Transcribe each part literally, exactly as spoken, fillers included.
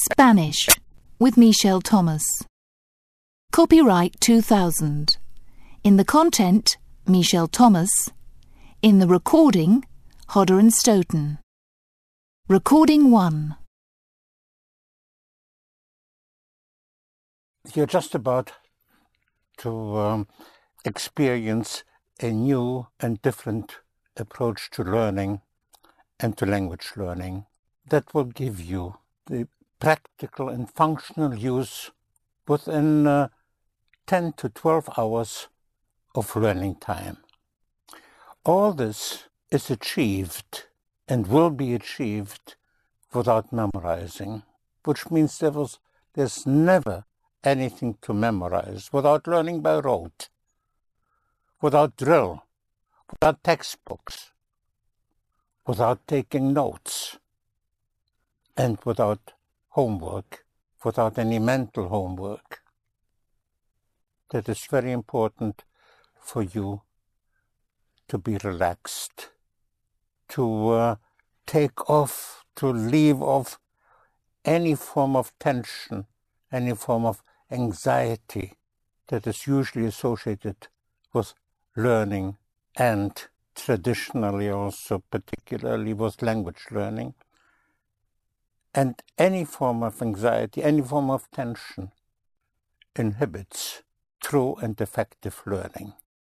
Spanish with Michel Thomas. Copyright two thousand. In the content, Michel Thomas. In the recording, Hodder and Stoughton. Recording one. You're just about to um, experience a new and different approach to learning and to language learning that will give you the practical and functional use within uh, ten to twelve hours of learning time. All this is achieved and will be achieved without memorizing, which means there was, there's never anything to memorize, without learning by rote, without drill, without textbooks, without taking notes, and without homework, without any mental homework. That is very important for you to be relaxed, to uh, take off, to leave off any form of tension, any form of anxiety that is usually associated with learning and traditionally also particularly with language learning. And any form of anxiety, any form of tension inhibits true and effective learning.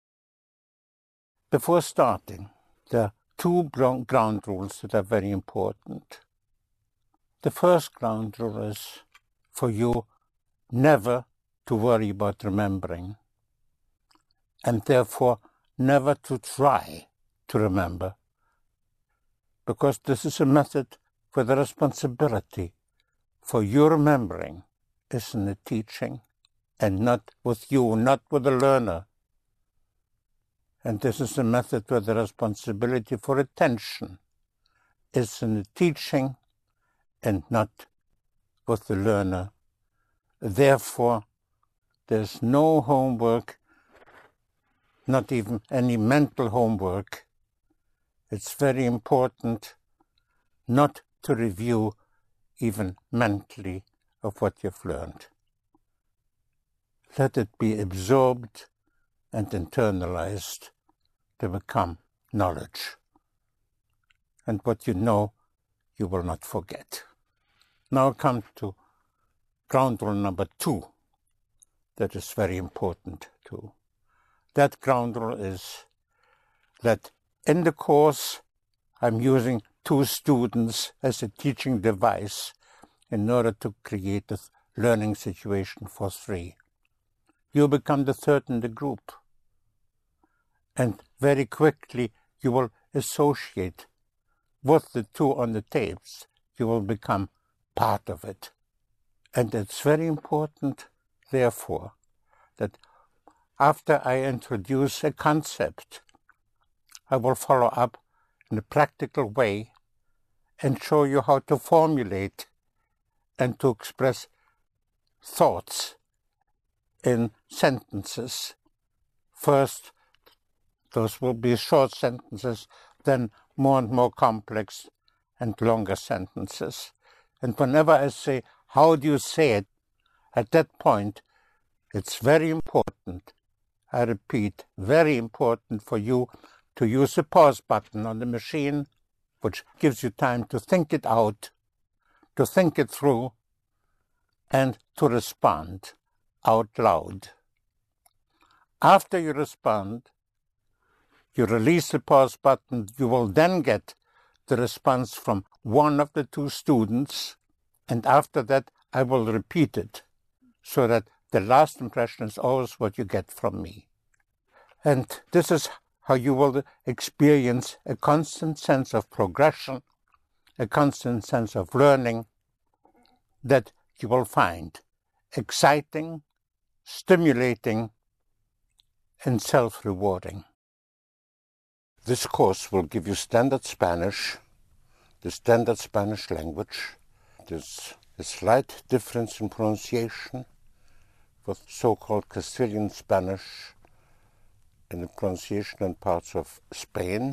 Before starting, there are two ground rules that are very important. The first ground rule is for you never to worry about remembering, and therefore never to try to remember, because this is a method where the responsibility for your remembering is in the teaching and not with you, not with the learner. And this is a method where the responsibility for attention is in the teaching and not with the learner. Therefore, there's no homework, not even any mental homework. It's very important not to review even mentally of what you've learned. Let it be absorbed and internalized to become knowledge. And what you know, you will not forget. Now come to ground rule number two. That is very important too. That ground rule is that in the course I'm using two students as a teaching device in order to create a learning situation for three. You become the third in the group. And very quickly you will associate with the two on the tapes. You will become part of it. And it's very important, therefore, that after I introduce a concept, I will follow up in a practical way and show you how to formulate and to express thoughts in sentences. First, those will be short sentences, then more and more complex and longer sentences. And whenever I say, how do you say it? At that point, it's very important, I repeat, very important for you to use the pause button on the machine, which gives you time to think it out, to think it through, and to respond out loud. After you respond, you release the pause button, you will then get the response from one of the two students, and after that I will repeat it, so that the last impression is always what you get from me. And this is how you will experience a constant sense of progression, a constant sense of learning that you will find exciting, stimulating, and self-rewarding. This course will give you standard Spanish, the standard Spanish language. There's a slight difference in pronunciation with so-called Castilian Spanish and the pronunciation in parts of Spain,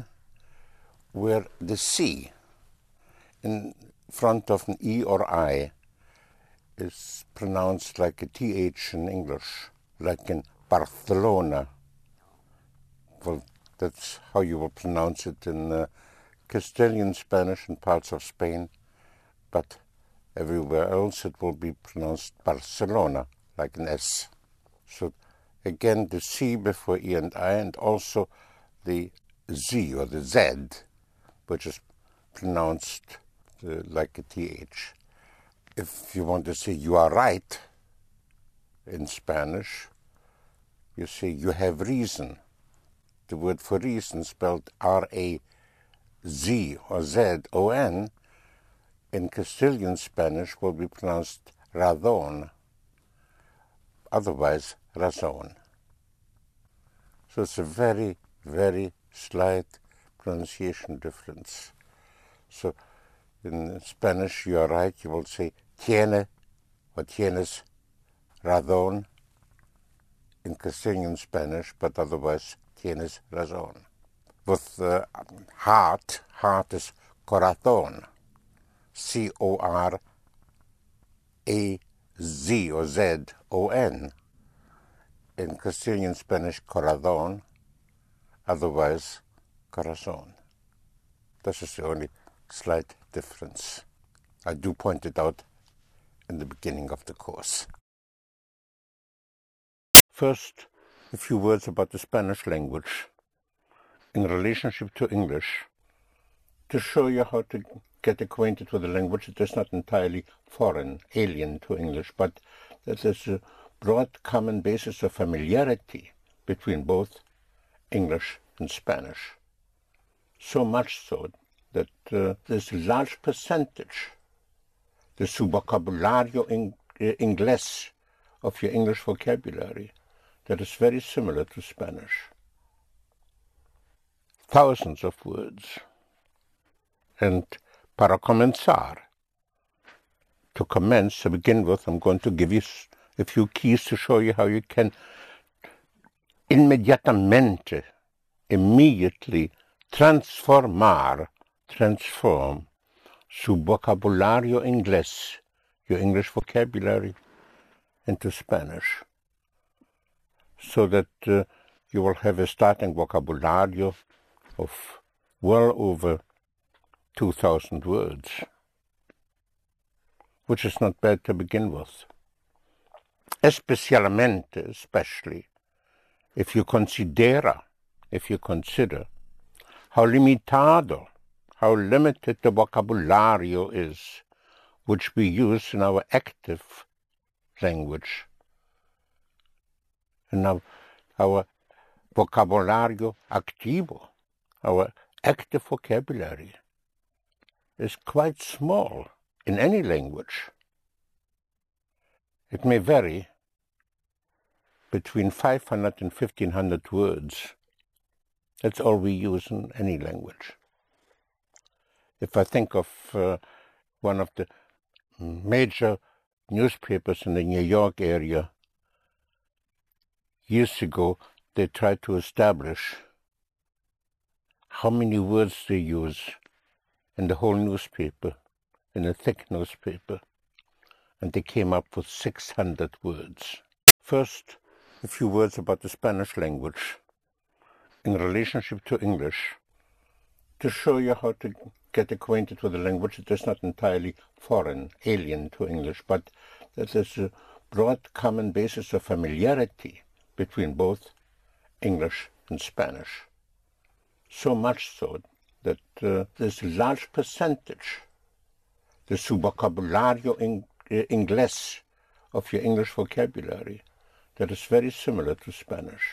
where the C in front of an E or I is pronounced like a T H in English, like in Barcelona. Well, that's how you will pronounce it in uh, Castilian Spanish in parts of Spain, but everywhere else it will be pronounced Barcelona, like an S. So again, the C before E and I, and also the Z or the Z, which is pronounced uh, like a T H. If you want to say you are right in Spanish, you say you have reason. The word for reason, spelled R A Z or Z O N, in Castilian Spanish will be pronounced razón, otherwise razón. So it's a very, very slight pronunciation difference. So in Spanish, you are right, you will say tiene or tienes razón in Castilian Spanish, but otherwise tienes razón. With uh, heart, heart is corazón, C O R A Z or Z O N. In Castilian Spanish, corazón, otherwise corazón. This is the only slight difference. I do point it out in the beginning of the course. First, a few words about the Spanish language in relationship to English, to show you how to get acquainted with a language that is not entirely foreign, alien to English, but that there's a broad common basis of familiarity between both English and Spanish. So much so that uh, there's a large percentage, the su vocabulario in, uh, inglés of your English vocabulary, that is very similar to Spanish. Thousands of words. And para comenzar, to commence, to begin with, I'm going to give you a few keys to show you how you can inmediatamente, immediately, transformar, transform su vocabulario inglés, your English vocabulary, into Spanish, so that uh, you will have a starting vocabulario of well over two thousand words, which is not bad to begin with. Especialmente, especially, if you considera, if you consider how limitado, how limited the vocabulario is which we use in our active language. And now our vocabulario activo, our active vocabulary, is quite small in any language. It may vary between five hundred and fifteen hundred words. That's all we use in any language. If I think of uh, one of the major newspapers in the New York area, years ago they tried to establish how many words they use in the whole newspaper, in a thick newspaper, and they came up with six hundred words. First, a few words about the Spanish language in relationship to English, to show you how to get acquainted with a language that is not entirely foreign, alien to English, but that there's a broad common basis of familiarity between both English and Spanish. So much so that uh, there's a large percentage, the su vocabulario in, uh, inglés of your English vocabulary, that is very similar to Spanish.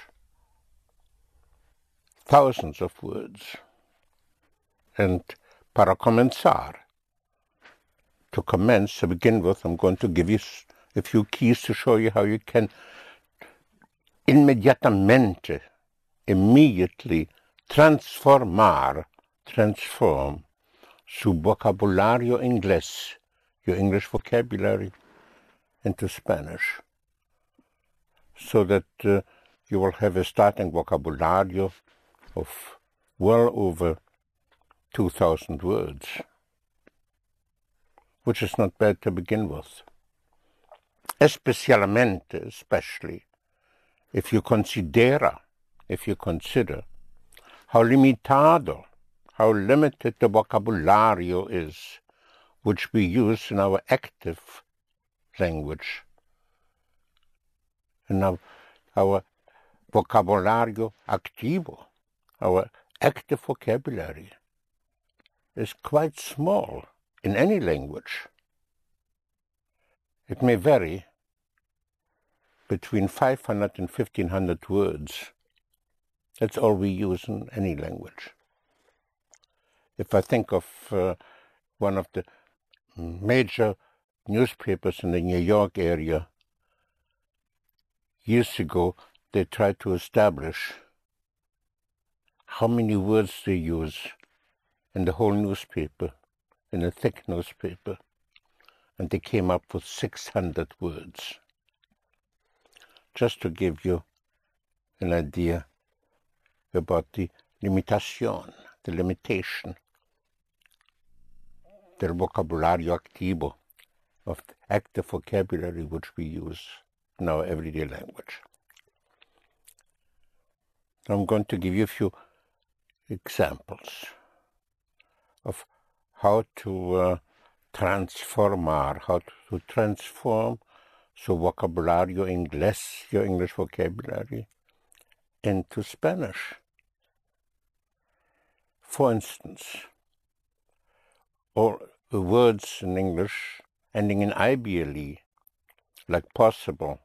Thousands of words. And para comenzar, to commence, to begin with, I'm going to give you a few keys to show you how you can inmediatamente, immediately, transformar, transform su vocabulario inglés, your English vocabulary, into Spanish, so that uh, you will have a starting vocabulario of well over two thousand words, which is not bad to begin with. especialmente, especially, if you considera, if you consider how limitado, how limited the vocabulario is which we use in our active language, in our, our vocabulario activo, our active vocabulary is quite small in any language. It may vary between five hundred and fifteen hundred words. That's all we use in any language. If I think of uh, one of the major newspapers in the New York area, years ago they tried to establish how many words they use in the whole newspaper, in a thick newspaper, and they came up with six hundred words. Just to give you an idea about the limitación, the limitation del vocabulario activo, of the active vocabulary which we use in our everyday language. I'm going to give you a few examples of how to uh, transformar, how to transform su vocabulario inglés, your English vocabulary, into Spanish. For instance, or words in English ending in ibially, like possible,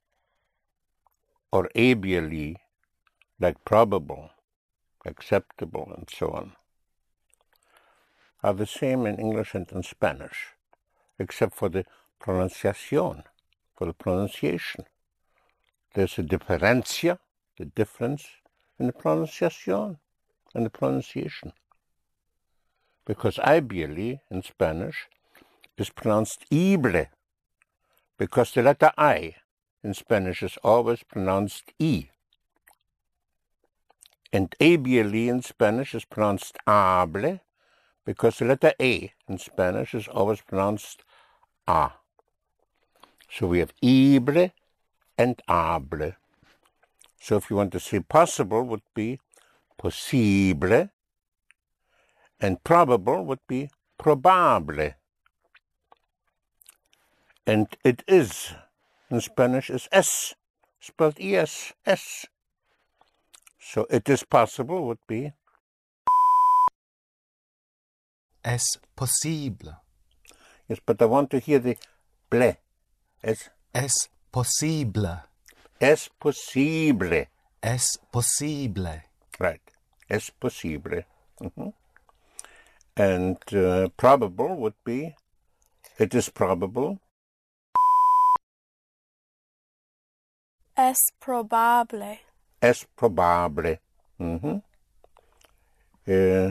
or abially, like probable, acceptable, and so on, are the same in English and in Spanish, except for the pronunciación, for the pronunciation. There's a diferencia, the difference in the pronunciación and the pronunciation. Because ibially in Spanish is pronounced ible, because the letter I in Spanish is always pronounced I. And abially in Spanish is pronounced able, because the letter A in Spanish is always pronounced A. So we have ible and able. So if you want to say possible, would be posible, and probable would be probable. And it is, in Spanish, is es, spelled es, es. So it is possible would be es posible. Yes, but I want to hear the ble. Es, Es posible. es posible. Es posible. Right. Es posible. Mm-hmm. And uh, probable would be, it is probable. Es probable. Es probable. Mm-hmm. Uh,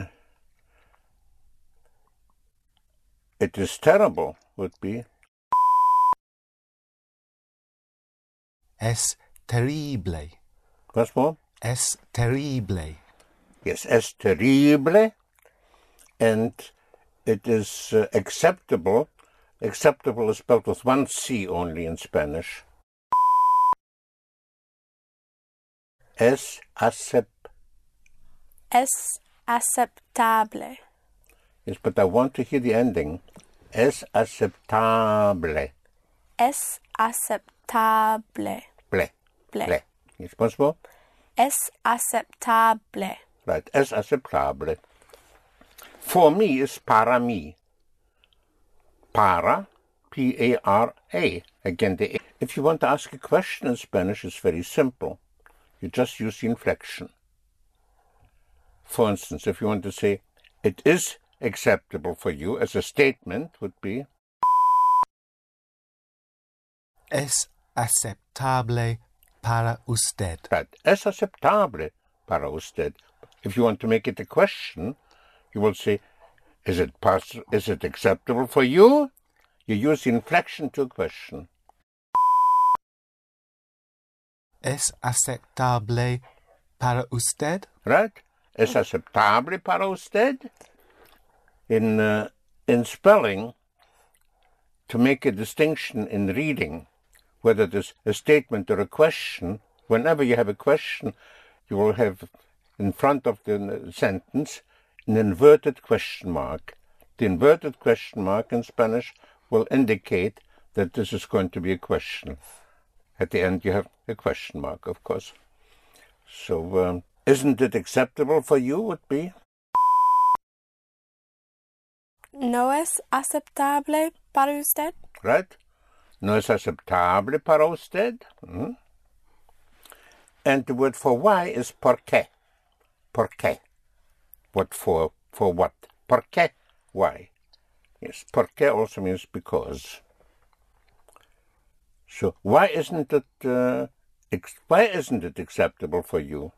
it is terrible would be. Es terrible. Once more. Es terrible. Yes, es terrible. And it is uh, acceptable. Acceptable is spelled with one C only in Spanish. Es acept. Es aceptable. Yes, but I want to hear the ending. Es aceptable. Es aceptable. Ble. Ble. Ble. Yes, once more. Es aceptable. Right, es aceptable. For me is para mí. Para, P A R A. Again, the A. If you want to ask a question in Spanish, it's very simple. You just use the inflection. For instance, if you want to say, it is acceptable for you, as a statement would be Es aceptable para usted. right. Es aceptable para usted. If you want to make it a question, you will say, is it poss- is it acceptable for you? You use the inflection to a question. Es aceptable para usted. Right? Es aceptable para usted? In, uh, in spelling, to make a distinction in reading, whether it is a statement or a question. Whenever you have a question, you will have in front of the sentence an inverted question mark. The inverted question mark in Spanish will indicate that this is going to be a question. At the end, you have a question mark, of course. So, um, isn't it acceptable for you, would be? ¿No es aceptable para usted? Right? No es aceptable para usted. Mm-hmm. And the word for why is por qué. Por qué. What for? For what? Por qué? Why? Yes, por qué also means because. So why isn't it? Uh, ex- why isn't it acceptable for you?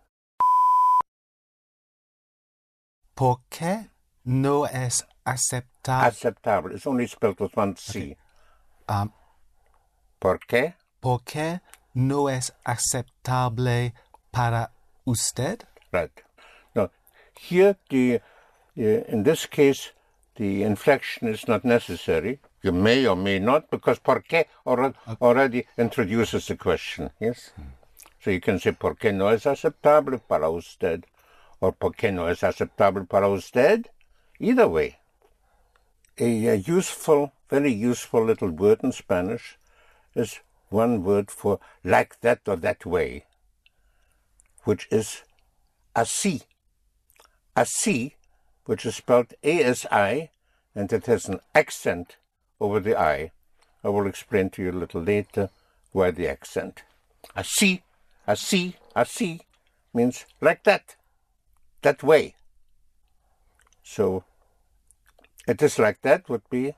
¿Por qué no es aceptable? Acceptable. It's only spelled with one C. Okay. Um, ¿Por qué? ¿Por qué no es aceptable para usted? Right. Now, here, the, uh, in this case, the inflection is not necessary. You may or may not, because por qué already, already introduces the question, yes? Hmm. So you can say, ¿por qué no es aceptable para usted? Or ¿por qué no es aceptable para usted? Either way. A, a useful, very useful little word in Spanish is one word for like that or that way, which is así. Así, which is spelled A S I, and it has an accent over the I. I will explain to you a little later why the accent. Así, así, así means like that, that way. So, it is like that would be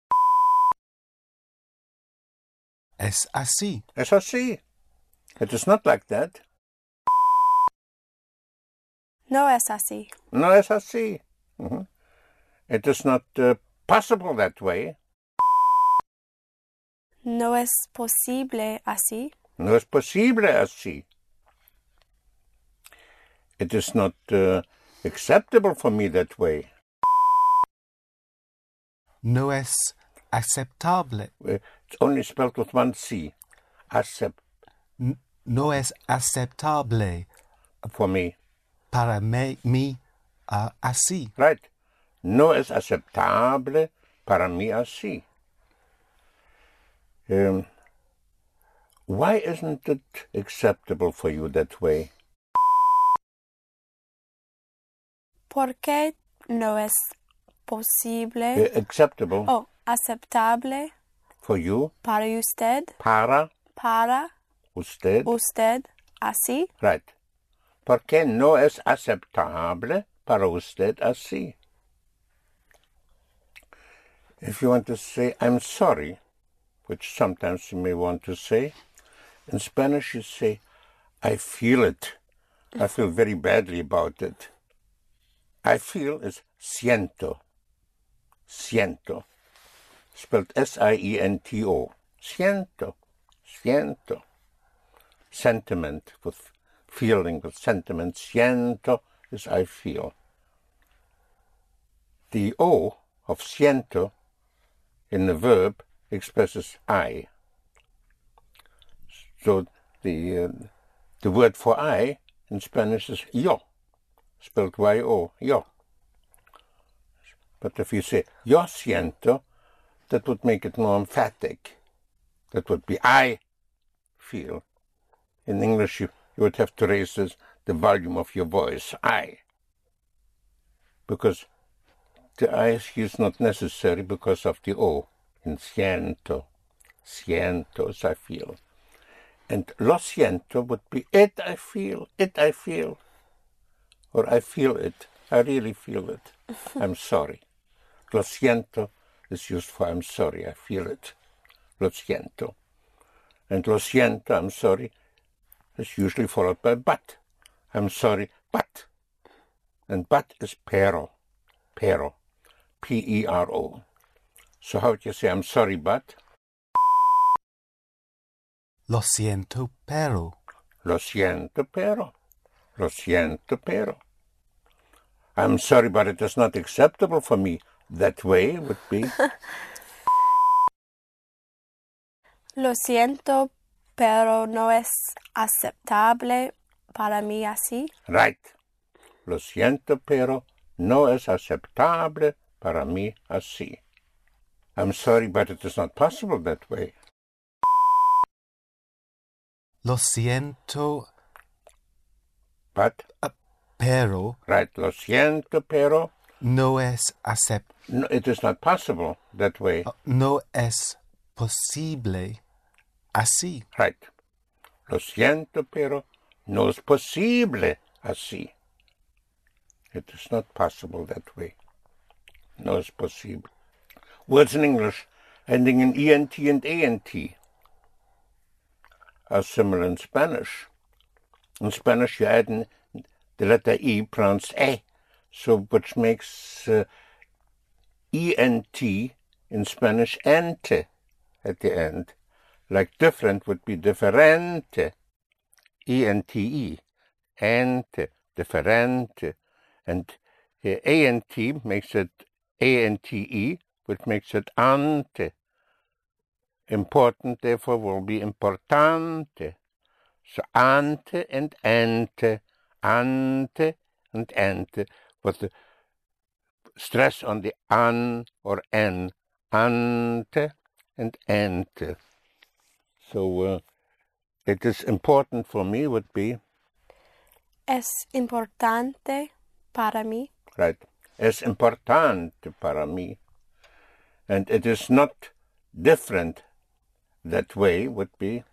Es así. es así. It is not like that. No es así. No es así. Mm-hmm. It is not uh, possible that way. No es posible así. No es posible así. It is not uh, acceptable for me that way. No es aceptable. It's only spelled with one C. Accept. N- no es aceptable For me. para me, mí uh, así. Right. No es aceptable para mí así. Um, why isn't it acceptable for you that way? ¿Por qué no es posible? Uh, acceptable Oh, aceptable for you. para usted. Para Para usted. usted así. Right. ¿Por qué no es aceptable para usted así? If you want to say, I'm sorry, which sometimes you may want to say, in Spanish you say, I feel it. I feel very badly about it. I feel is siento. Siento. Spelled S I E N T O. Siento. Siento. Sentiment with feeling, with sentiment. Siento is I feel. The O of siento in the verb expresses I. So the uh, the word for I in Spanish is yo, spelled Y O, yo. But if you say yo siento, that would make it more emphatic. That would be I feel. In English, you, you would have to raise this, the volume of your voice, I. Because the I is not necessary because of the O in siento. Siento is I feel. And lo siento would be it I feel, it I feel. Or I feel it, I really feel it. I'm sorry. Lo siento is used for I'm sorry, I feel it. Lo siento. And lo siento, I'm sorry, is usually followed by but. I'm sorry, but. And but is pero. Pero. P E R O. So how would you say I'm sorry, but? Lo siento, pero. Lo siento, pero. Lo siento, pero. I'm sorry, but it is not acceptable for me. That way would be. Lo siento, pero no es aceptable para mí así. Right. Lo siento, pero no es aceptable para mí así. I'm sorry, but it is not possible that way. Lo siento, But, pero right, lo siento, pero no es acep- no, it is not possible that way. no es posible así. Right. Lo siento, pero no es posible así. It is not possible that way. No es posible. Words in English ending in E N T and A N T are similar in Spanish. In Spanish, you add in the letter E pronounced E, so which makes uh, E N T in Spanish ente at the end. Like different would be differente, E N T E, ente, differente. And uh, A N T makes it A N T E, which makes it ante. Important, therefore, will be importante. So ante and ente, ante and ente, with the stress on the an or en, ante and ente. So uh, it is important for me would be, Es importante para mí. right, es importante para mí. And it is not different that way would be,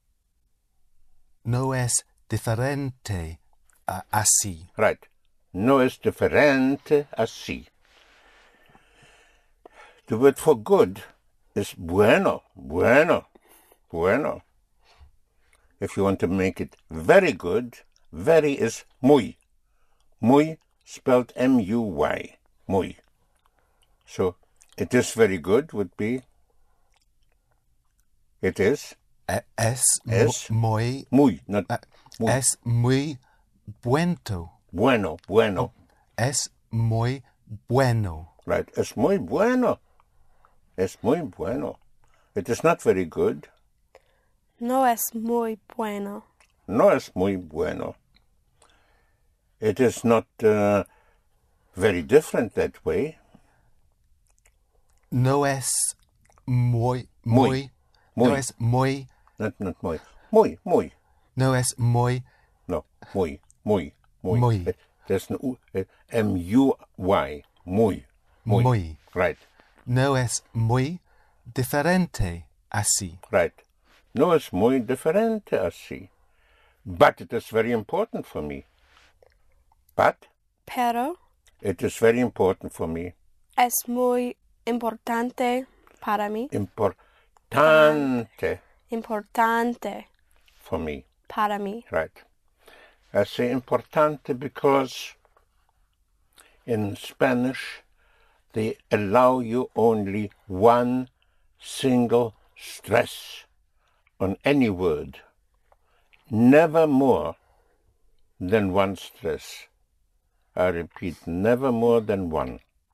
No es diferente uh, así. right, no es diferente así. The word for good is bueno, bueno, bueno. If you want to make it very good, very is muy. Muy spelled M U Y, muy. So it is very good would be, it is, E- Es, mu- Es. muy, muy, not uh, muy. es muy bueno. Bueno, bueno. Es muy bueno. Right, es muy bueno. Es muy bueno. It is not very good. No es muy bueno. No es muy bueno. It is not uh, very different that way. No es muy, Muy. muy, Muy. no es muy, Not, not muy. Muy, muy. no es muy, No, muy, muy, muy. Muy. Uh, There's no U, uh, M U Y. Muy, muy. Muy. Right, no es muy diferente así. right. No es muy diferente así. But it is very important for me. But Pero it is very important for me. es muy importante para mí. Importante Importante for me. para mí. Right. I say importante because in Spanish they allow you only one single stress on any word. Never more than one stress. I repeat, never more than one.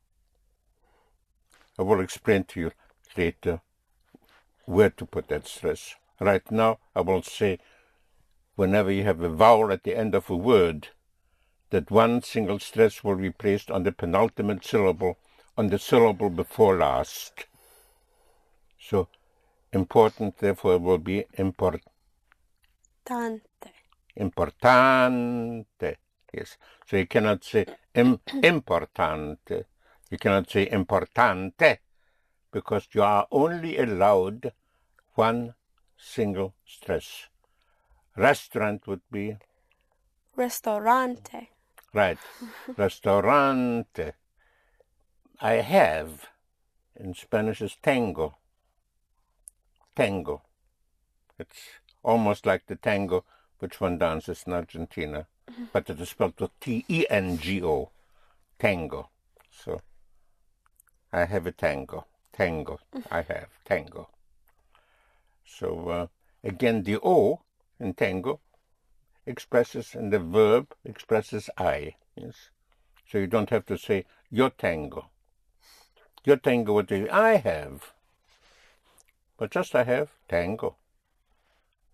I will explain to you later where to put that stress. Right now, I will say, whenever you have a vowel at the end of a word, that one single stress will be placed on the penultimate syllable, on the syllable before last. So, important, therefore, will be import, Tante. importante. Yes. So you cannot say im, importante. You cannot say importante, because you are only allowed one single stress. Restaurant would be, Restaurante. right, restaurante. I have, in Spanish is tango. Tango. It's almost like the tango which one dances in Argentina, but it is spelled with T E N G O. Tango. So, I have a tango. Tango. I have tango. So, uh, again, the O in tango expresses, and the verb expresses I. Yes. So you don't have to say your tango. Your tango would be I have. But just I have tango.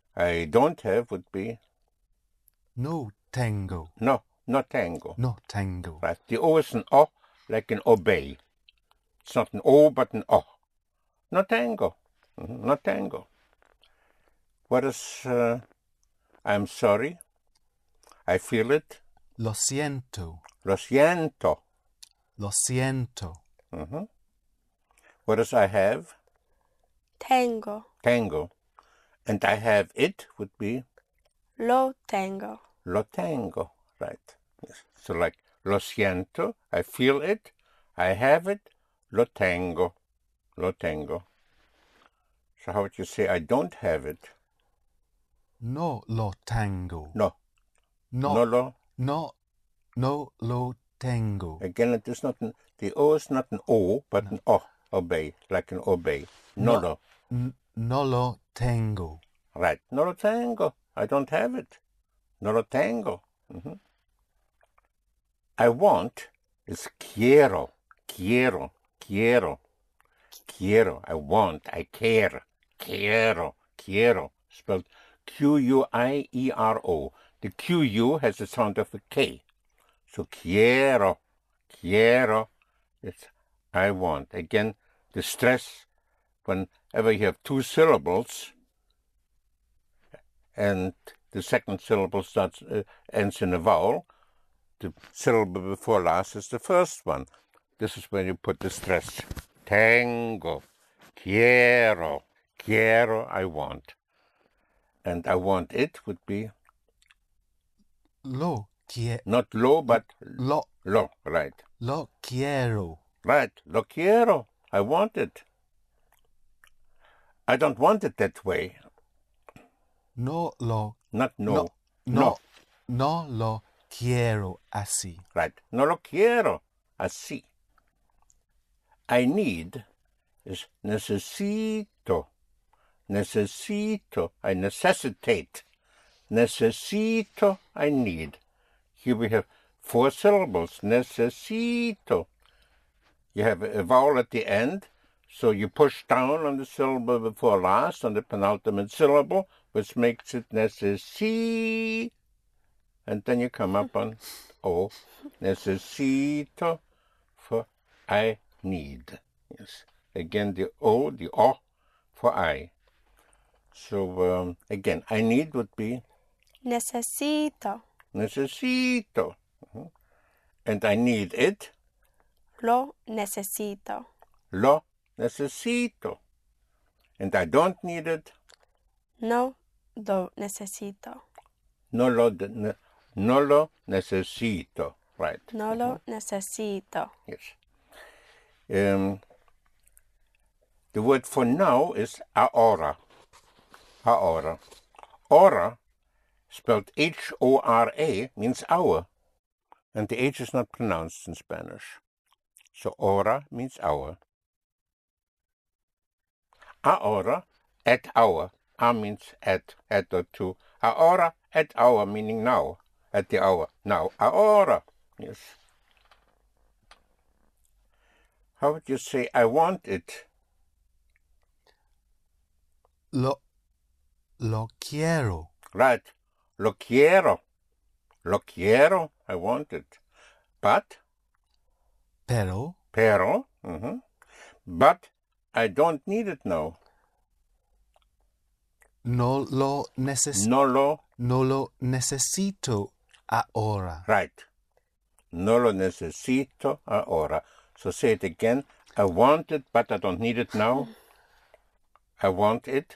I don't have would be No tango. no, not tango. No tango. Right. The O is an O, like an obey. It's not an O, but an O. No tango. Mhm, not tango. What is, uh, I'm sorry? I feel it. Lo siento. Lo siento. Lo siento. Mhm. What does I have? Tengo. Tango. And I have it would be Lo tengo. lo tango. Right. Yes. So like lo siento, I feel it. I have it. Lo tango. Lo tango. So how would you say I don't have it? No lo tango. No. No. No lo. No. No lo tango. Again, it is not an, the O is not an O, but no. An O. Obey, like an obey. No, No. lo. N- no lo tango. Right. No lo tango. I don't have it. No lo tango. Mm-hmm. I want is quiero. Quiero. Quiero. Quiero. I want. I care. Quiero. Quiero. Spelled Q U I E R O. The Q U has the sound of a K. So quiero. Quiero. It's I want. Again, the stress whenever you have two syllables and the second syllable starts uh, ends in a vowel, the syllable before last is the first one. This is where you put the stress. Tango, quiero, quiero, I want. And I want it would be Lo quiero. not lo, but Lo. lo, right. Lo quiero. Right, lo quiero, I want it. I don't want it that way. No lo. Not no. No. No, no lo quiero así. Right. No lo quiero así. I need is necesito. Necesito. I necessitate. Necesito. I need. Here we have four syllables. Necesito. You have a vowel at the end, so you push down on the syllable before last, on the penultimate syllable, which makes it necesi. And then you come up on O. Necesito for I need. Yes. Again, the O, the O for I. So, um, again, I need would be Necesito. necesito. Mm-hmm. And I need it. Lo necesito. Lo necesito. And I don't need it. No lo necesito. No lo, de, ne, no lo necesito. Right. No lo necesito. Yes. Um, the word for now is ahora. Ahora. Hora, spelled H O R A, means hour. And the H is not pronounced in Spanish. So hora means hour. Ahora, at hour. A means at, at or to. Ahora, at hour, meaning now. At the hour. Now. Ahora. Yes. How would you say, I want it? Lo, lo quiero. Right. Lo quiero. Lo quiero. I want it. But, Pero. pero, mm-hmm. But I don't need it now. No lo necesito. No lo. No lo necesito ahora. Right. No lo necesito ahora. So say it again. I want it, but I don't need it now. I want it.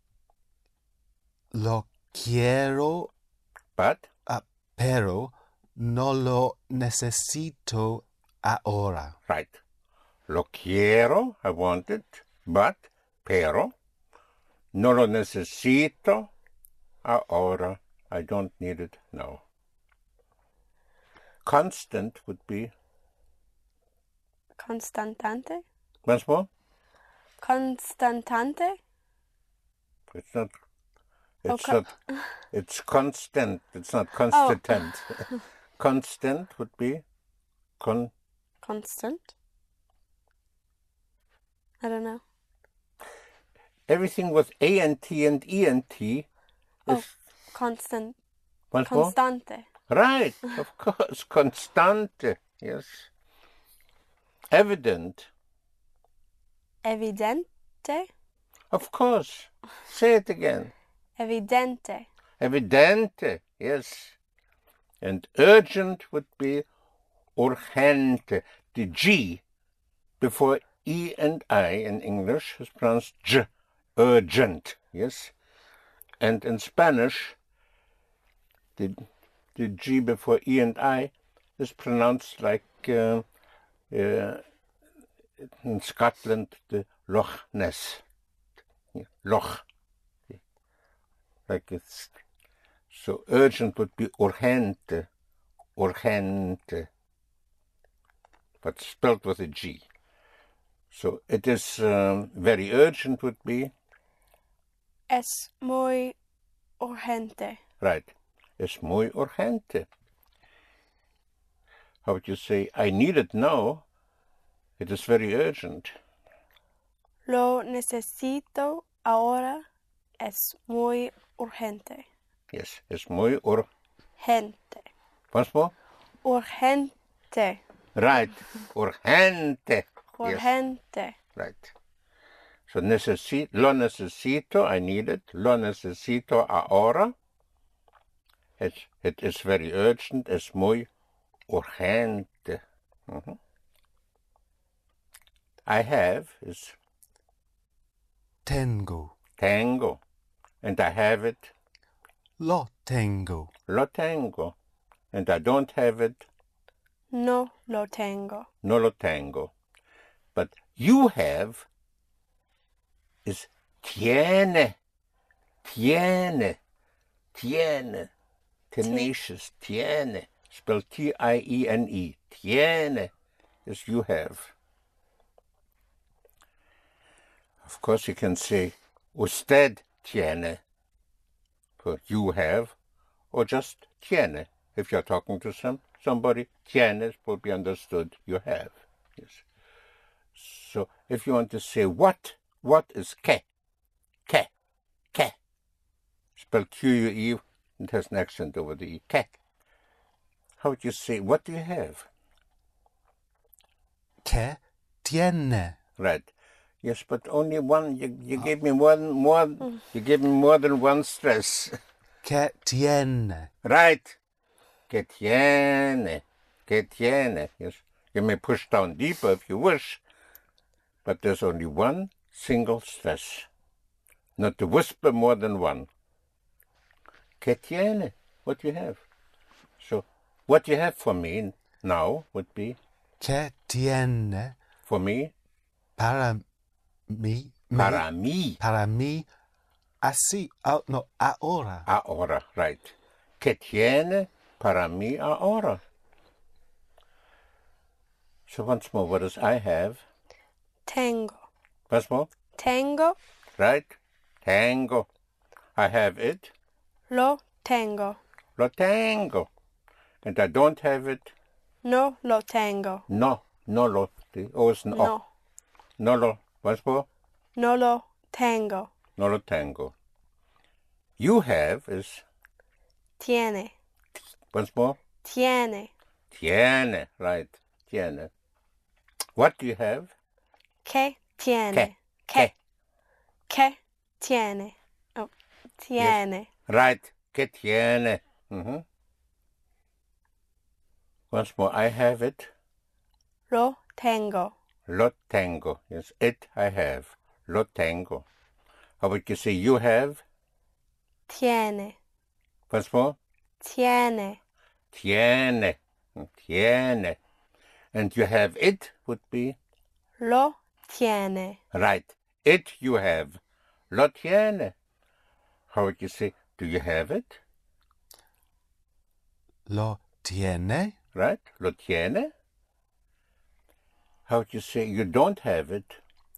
Lo quiero, But. uh, pero no lo necesito ahora. Right. Lo quiero. I want it. But. Pero. No lo necesito ahora. I don't need it now. Constant would be. Constantante. Once more. Constantante. It's not. It's Okay. not. It's constant. It's not constant. Oh. Constant would be. Con. Constant. I don't know. Everything with A N T and E N T Oh, Is constant. once more? Constante. Right, of course. Constante, yes. Evident. Evidente. Of course. Say it again. Evidente. Evidente, yes. And urgent would be urgente. The G before E and I in English is pronounced J, urgent, yes. And in Spanish, the, the G before E and I is pronounced like uh, uh, in Scotland, the Loch Ness. Yeah, Loch. Like it's, so urgent would be urgente, urgente, but spelled with a G. So it is um, very urgent would be, Es muy urgente. right, es muy urgente. How would you say, I need it now, it is very urgent. Lo necesito ahora. Es muy urgente. Yes, es muy ur... Gente. Once more? Urgente. Right, urgente. Yes, Urgente. right. So necesi lo necesito, I need it. Lo necesito ahora. It, it is very urgent. Es muy urgente. Mhm. I have is Tengo. tengo. And I have it. Lo tengo. Lo tengo. And I don't have it. No lo tengo. No lo tengo. But you have is tiene. Tiene. Tiene. Tenacious. Tiene. Spelled T I E N E. Tiene is you have. Of course, you can say usted tiene for you have, or just tiene. If you're talking to some somebody, tiene will be understood you have. Yes. So if you want to say what, what is que? Que. Que. Spelled Q U E, it has an accent over the E. Que. How would you say, what do you have? Que tiene. Right. Yes, but only one. You, you gave me one more. You gave me more than one stress. Que tiene. Right. Que tiene. Que tiene. Yes. You may push down deeper if you wish, but there's only one single stress. Not to whisper more than one. Que tiene. What you have. So, what you have for me now would be. Que tiene. For me. Para mí. Para mí. Para mí. Así. Oh, no, ahora. Ahora, right. Que tiene para mí ahora. So once more, what does I have? Tengo. Once more? Tengo. Right. Tengo. I have it. Lo tengo. Lo tengo. And I don't have it. No lo tengo. No. No lo. The O is an O. No. No lo. Once more? No lo tengo. No lo tengo. You have is. Tiene. Once more? Tiene. Tiene. Right. Tiene. What do you have? Que tiene. Que. Que. Que tiene. Oh, tiene. Yes. Right. Que tiene. Mm-hmm. Once more, I have it. Lo tengo. Lo tengo. Yes, it I have. Lo tengo. How would you say you have? Tiene. Once more? Tiene. Tiene. Tiene. And you have it would be? Lo tiene. Right. It you have. Lo tiene. How would you say, do you have it? Lo tiene. Right. Lo tiene. How would you say, you don't have it?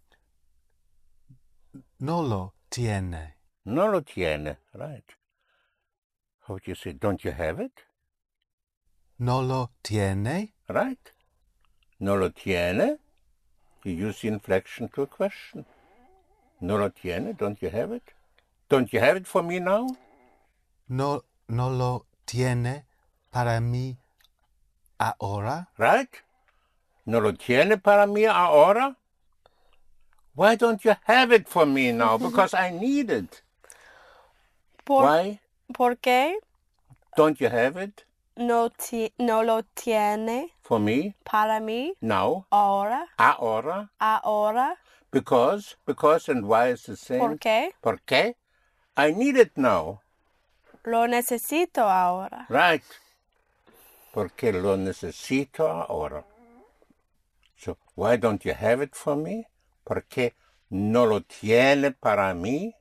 No lo tiene. No lo tiene. Right. How would you say, don't you have it? No lo tiene. Right. No lo tiene. You use the inflection to a question. No lo tiene. Don't you have it? Don't you have it for me now? no, no lo tiene para mí ahora? Right? No lo tiene para mí ahora? Why don't you have it for me now? Because I need it. Por, Why ¿Por qué don't you have it no, ti- no lo tiene for me para mí now? ahora? Ahora? Ahora? Because, because and why is the same? ¿Por qué? ¿Por qué? I need it now. Lo necesito ahora. Right. Porque lo necesito ahora. So, why don't you have it for me? Porque no lo tiene para mí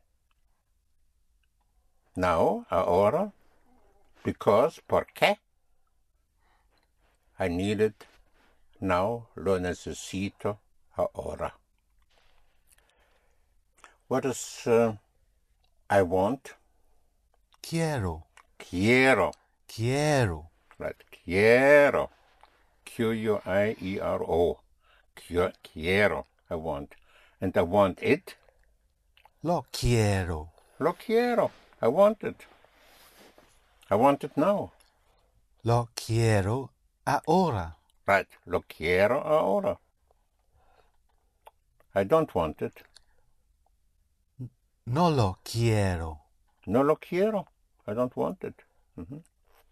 now, ahora. Because, porque I need it now, lo necesito ahora. What is uh, I want? Quiero, Quiero. quiero, Right. Quiero. Q U I E R O. Qui- Quiero. I want. And I want it. lo quiero, Lo quiero. I want it. I want it now. lo quiero ahora. Right. Lo quiero ahora. I don't want it. No lo quiero. No lo quiero. I don't want it. Mhm.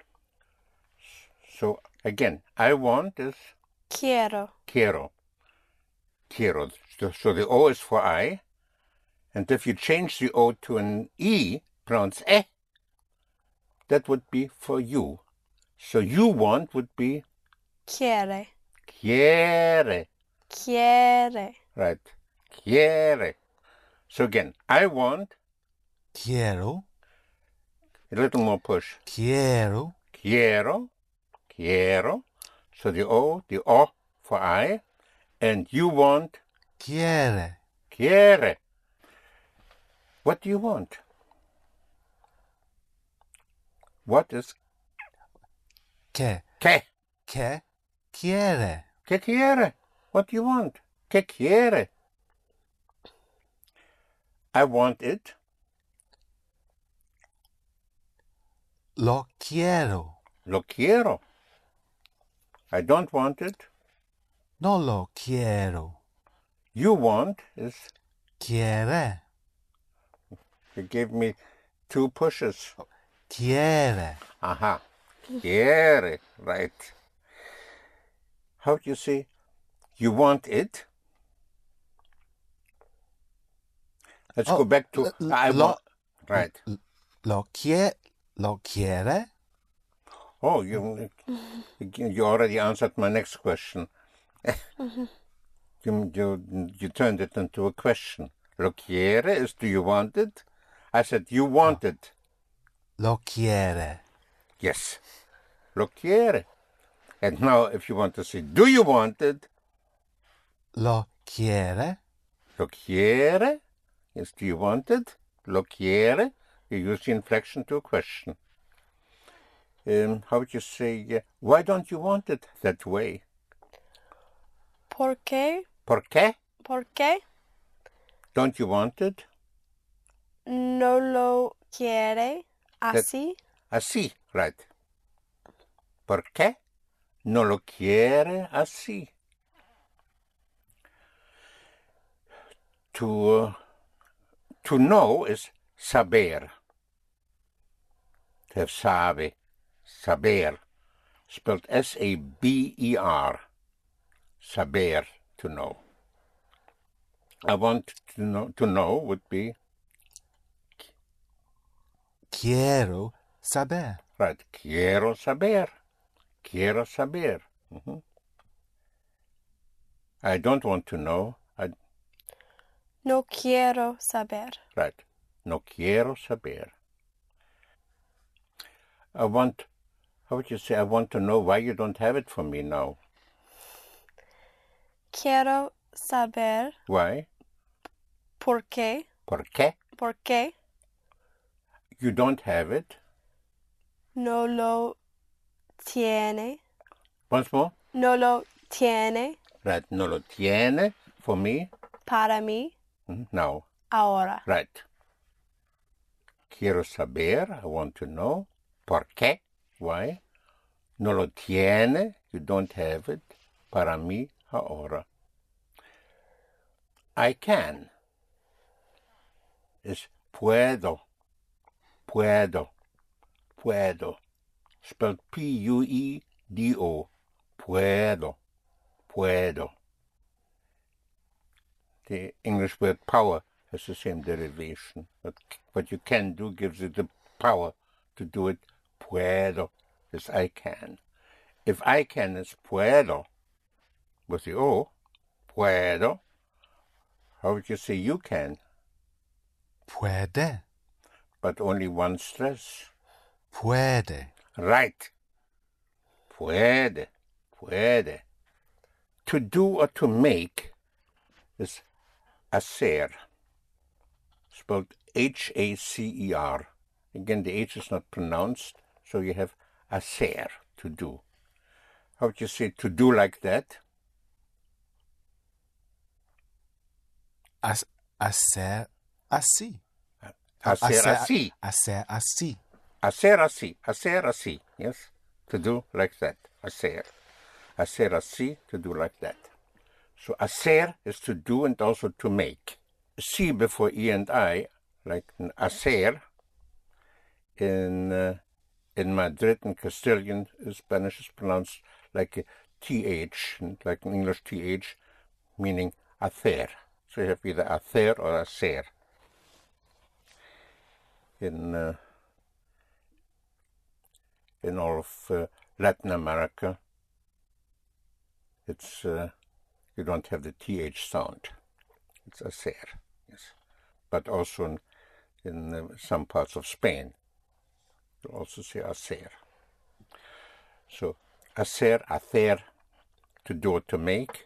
So, again, I want is Quiero. quiero. Quiero. So, so the O is for I. And if you change the O to an E, pronounce eh, that would be for you. So you want would be Quiere. quiere. Quiere. Right. Quiere. So again, I want, Quiero, a little more push. quiero, Quiero. Quiero. So the O, the O for I. And you want quiere, quiere. What do you want? What is que, que? que quiere. Que quiere? What do you want? Que quiere? I want it. Lo quiero, Lo quiero. I don't want it. no lo quiero. You want is, Quiere, you gave me two pushes. quiere, Aha. Quiere. Right. How do you say you want it? Let's Oh, go back to l- l- I lo- want. Right. lo quie, lo quiere. Oh, you you already answered my next question. you, you you turned it into a question. Lo quiere is do you want it? I said you want it. Lo quiere. Yes. Lo quiere. And now if you want to say do you want it? Lo quiere. Lo quiere? Yes, do you want it? Lo quiere? You use the inflection to a question. Um, how would you say, uh, why don't you want it that way? ¿Por qué? ¿Por qué? ¿Por qué Don't you want it? no lo quiere así? Así, right. ¿Por qué no lo quiere así? To, uh, to know is saber. To have sabe, saber, spelled S A B E R. Saber, to know. I want to know, to know would be, Quiero saber. right, quiero saber. Quiero saber. Mhm. I don't want to know. I, No quiero saber. right, no quiero saber. I want, how would you say, I want to know why you don't have it for me now. Quiero saber Why? por qué. ¿Por qué? ¿Por qué You don't have it. no lo tiene? Once more. No lo tiene Right, no lo tiene for me. para mí Mhm, now. ahora. Right. quiero saber, I want to know. ¿Por qué? Why? No lo tiene, you don't have it. Para mí, ahora. I can is puedo, puedo, puedo. Spelled P U E D O. Puedo, puedo. The English word power has the same derivation. But what you can do gives you the power to do it. Puedo is I can. If I can is puedo, with the O, puedo, how would you say you can? Puede. But only one stress. Puede. Right. Puede, puede. To do or to make is hacer, spelled H A C E R. Again, the H is not pronounced, so you have hacer, to do. How would you say to do like that? As, hacer así. Hacer así. Hacer así. Hacer así. Hacer así. Yes? To do like that. Hacer. Hacer así, to do like that. So hacer is to do and also to make. C before E and I, like in hacer, in uh, in Madrid and Castilian Spanish is pronounced like a T H, like in English T H, meaning hacer. So you have either hacer or hacer. In uh, in all of uh, Latin America, it's uh, you don't have the T H sound. It's hacer, yes. But also in, in uh, some parts of Spain, you also say hacer. So hacer, hacer, to do or to make.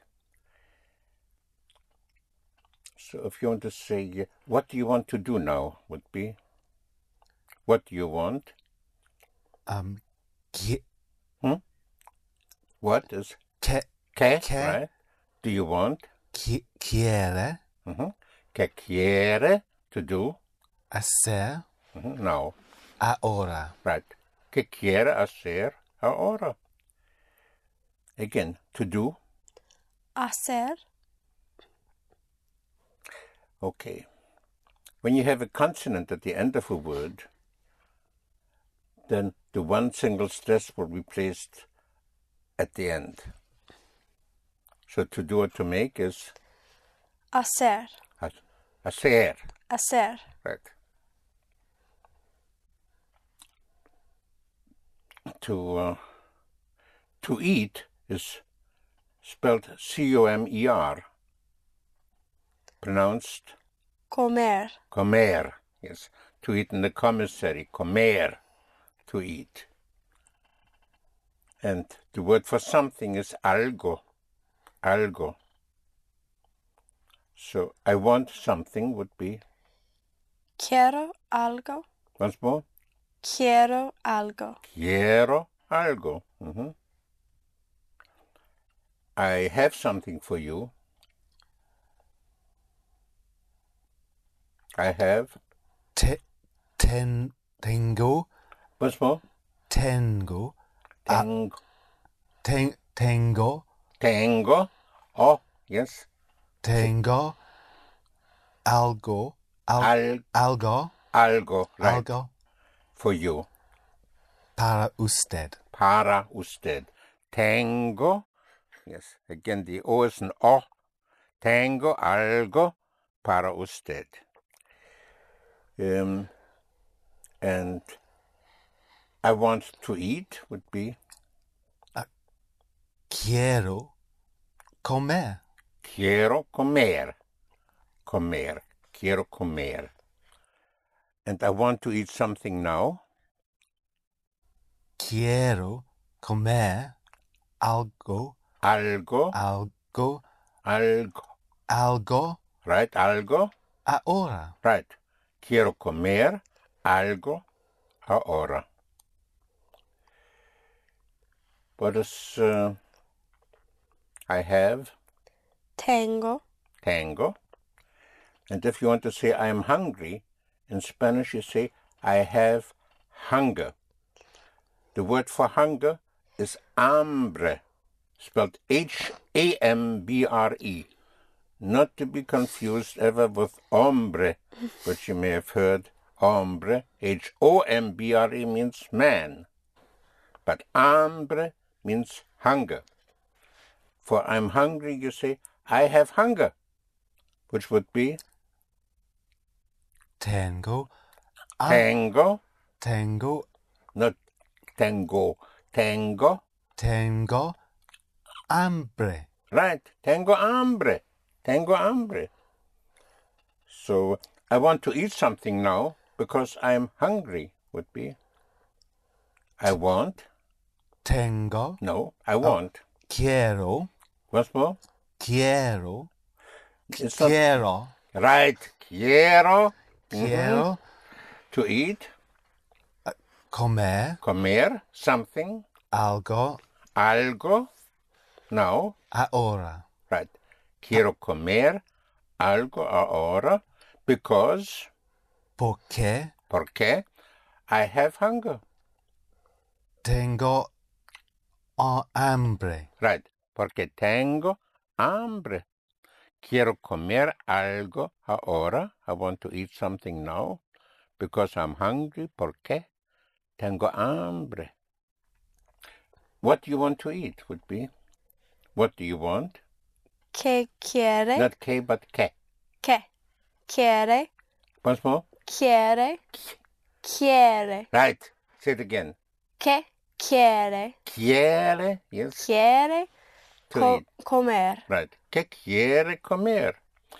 So if you want to say, what do you want to do now, would be, what do you want? Um, qui- Hmm? What is que, que, que, right? Do you want? qui- quiere Mm-hmm. Que quiere, to do. hacer Mm-hmm. Now, ahora. right. Que quiere hacer ahora. Again, to do. Hacer. Okay. When you have a consonant at the end of a word, then the one single stress will be placed at the end. So to do or to make is Hacer. hacer. Hacer. Right. To uh, to eat is spelled C O M E R, pronounced Comer. comer. Yes, to eat in the commissary, comer, to eat. And the word for something is algo, algo. So I want something would be, Quiero algo. once more, Quiero algo. quiero algo. Mm-hmm. I have something for you. I have. Te, ten, tengo, Once more. tengo, Tengo. ten, tengo, Tengo. Oh, yes. tengo algo, al, Al, algo, algo. Right. algo For you. para usted. Para usted. Tengo. Yes. Again, the O is an O. Tengo algo para usted. Um, and I want to eat would be Quiero comer. quiero comer. Comer. Quiero comer. And I want to eat something now. Quiero comer algo, Algo. algo, Algo. algo Right? Algo. ahora. Right. Quiero comer algo ahora. What is uh, I have? Tengo. Tengo. And if you want to say I'm hungry, in Spanish you say I have hunger. The word for hunger is hambre, spelled H A M B R E. Not to be confused ever with hombre, which you may have heard. Hombre, H O M B R E means man. But hambre means hunger. For I'm hungry, you say, I have hunger, which would be Tengo. Ah, tango, tengo. not tango, tango. Tengo hambre. Right, tengo hambre, tengo hambre. So I want to eat something now because I'm hungry, would be. I want. Tengo. No, I want. Quiero. Once more. Quiero. It's not Quiero. right. Quiero. Quiero. To eat. Comer. Comer. Something. Algo. Algo. No. Ahora. Right. Quiero comer algo ahora because. Porque Porque I have hunger. tengo ah, hambre. Right. Porque tengo hambre. Quiero comer algo ahora. I want to eat something now because I'm hungry. Porque tengo hambre. What do you want to eat would be? What do you want? ¿Qué quiere? Not que, but que. ¿Qué quiere? Once more. Quiere. Quiere. Right. Say it again. ¿Qué quiere? Quiere. Yes. Quiere To co- eat. comer. Right. ¿Qué quiere comer?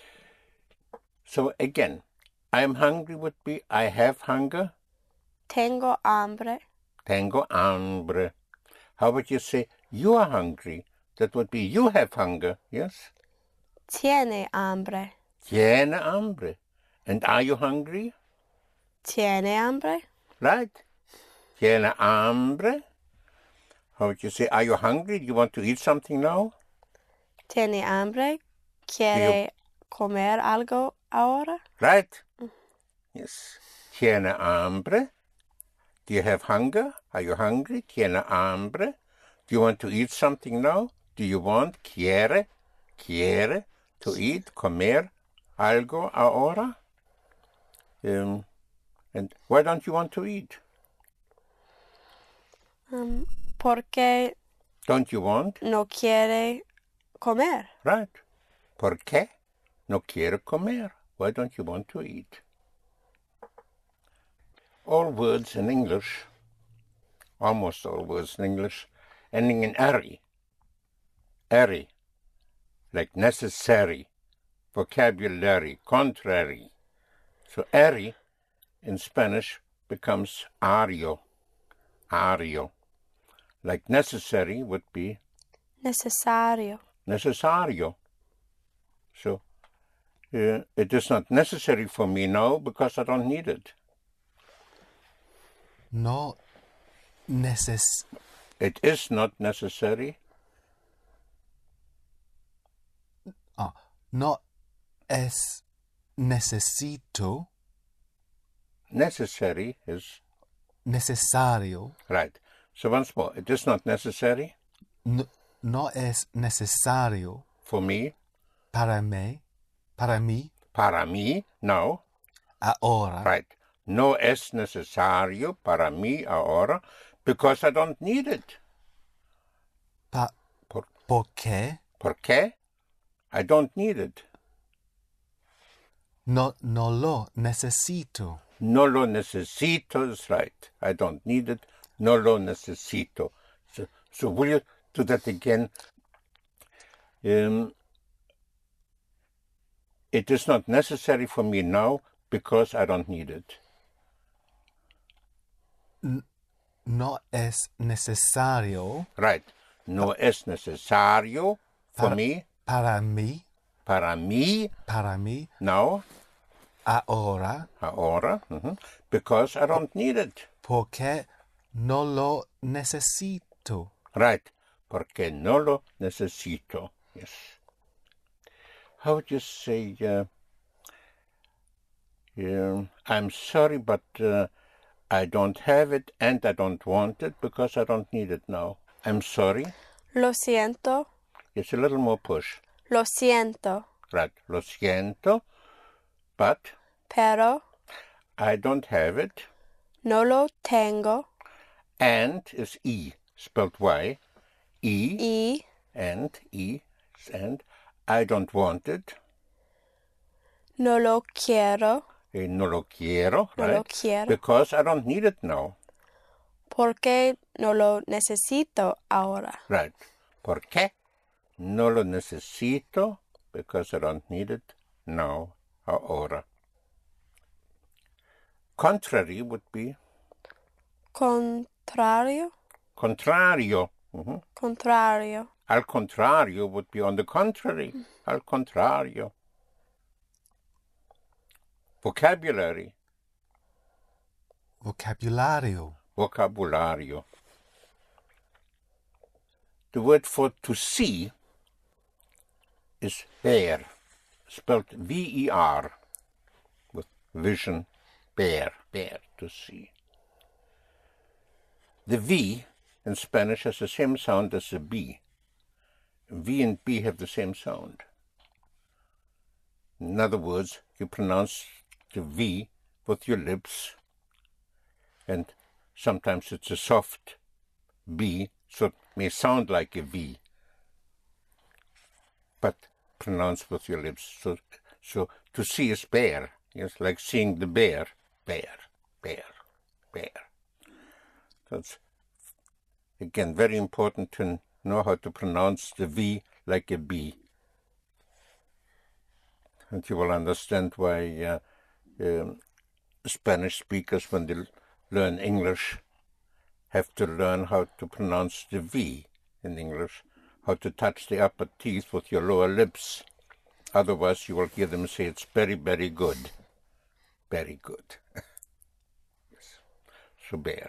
So again, I'm hungry would be I have hunger. Tengo hambre. Tengo hambre. How would you say you are hungry? That would be you have hunger, yes? Tiene hambre. Tiene hambre. And are you hungry? Tiene hambre. Right. Tiene hambre. How would you say, are you hungry? Do you want to eat something now? Tiene hambre. Quiere comer algo ahora. Right. Yes. Tiene hambre. Do you have hunger? Are you hungry? Tiene hambre. Do you want to eat something now? Do you want, quiere, quiere, to eat, comer algo ahora? Um, and why don't you want to eat? Um, porque Don't you want? no quiere comer. Right. ¿Por qué no quiere comer? Why don't you want to eat? All words in English, almost all words in English, ending in "-ary", "-ary", like necessary, vocabulary, contrary. So "-ary" in Spanish becomes "ario", "ario". Like necessary would be Necesario. necesario. So uh, it is not necessary for me now because I don't need it. No neces... It is not necessary. Ah, no es necesito. Necessary is Necesario. right. So once more, it is not necessary No, no es necesario for me, para mí. Para mí. para mí, now. Ahora. Right. No es necesario para mí ahora because I don't need it. Pa, Por, ¿Por qué? ¿Por qué? I don't need it. No, no lo necesito. No lo necesito is right. I don't need it. No lo necesito. So, so will you do that again? Um, it is not necessary for me now because I don't need it. No es necesario Right. No es necesario for para, me, para mí. para mí, Para mí. now, Ahora. ahora, mhm, because I don't need it. Porque no lo necesito. Right. Porque no lo necesito. Yes. How would you say, uh, um, I'm sorry, but uh, I don't have it and I don't want it because I don't need it now. I'm sorry. Lo siento. It's a little more push. Lo siento. Right. Lo siento. But Pero I don't have it. no lo tengo. And is E, spelled Y. E. Y And E. And I don't want it. no lo quiero. Eh, no lo quiero. No right? lo quiero. Because I don't need it now. Porque no lo necesito ahora. Right. ¿Por qué? No lo necesito because I don't need it now, ahora. Contrary would be Contrario. contrario. Mhm. Contrario. Al contrario would be on the contrary. Al contrario. Vocabulary. Vocabulario. Vocabulario. The word for to see is ver, spelled V E R, with vision, ver, ver, to see. The V in Spanish has the same sound as the B. V and B have the same sound. In other words, you pronounce the V with your lips, and sometimes it's a soft B, so it may sound like a V, but pronounced with your lips. So, so to see is bear. Yes, like seeing the bear. Bear, bear, bear. That's, again, very important to know how to pronounce the V like a B. And you will understand why uh, um, Spanish speakers, when they learn English, have to learn how to pronounce the V in English, how to touch the upper teeth with your lower lips. Otherwise, you will hear them say it's very, very good. Very good. Yes. So bear.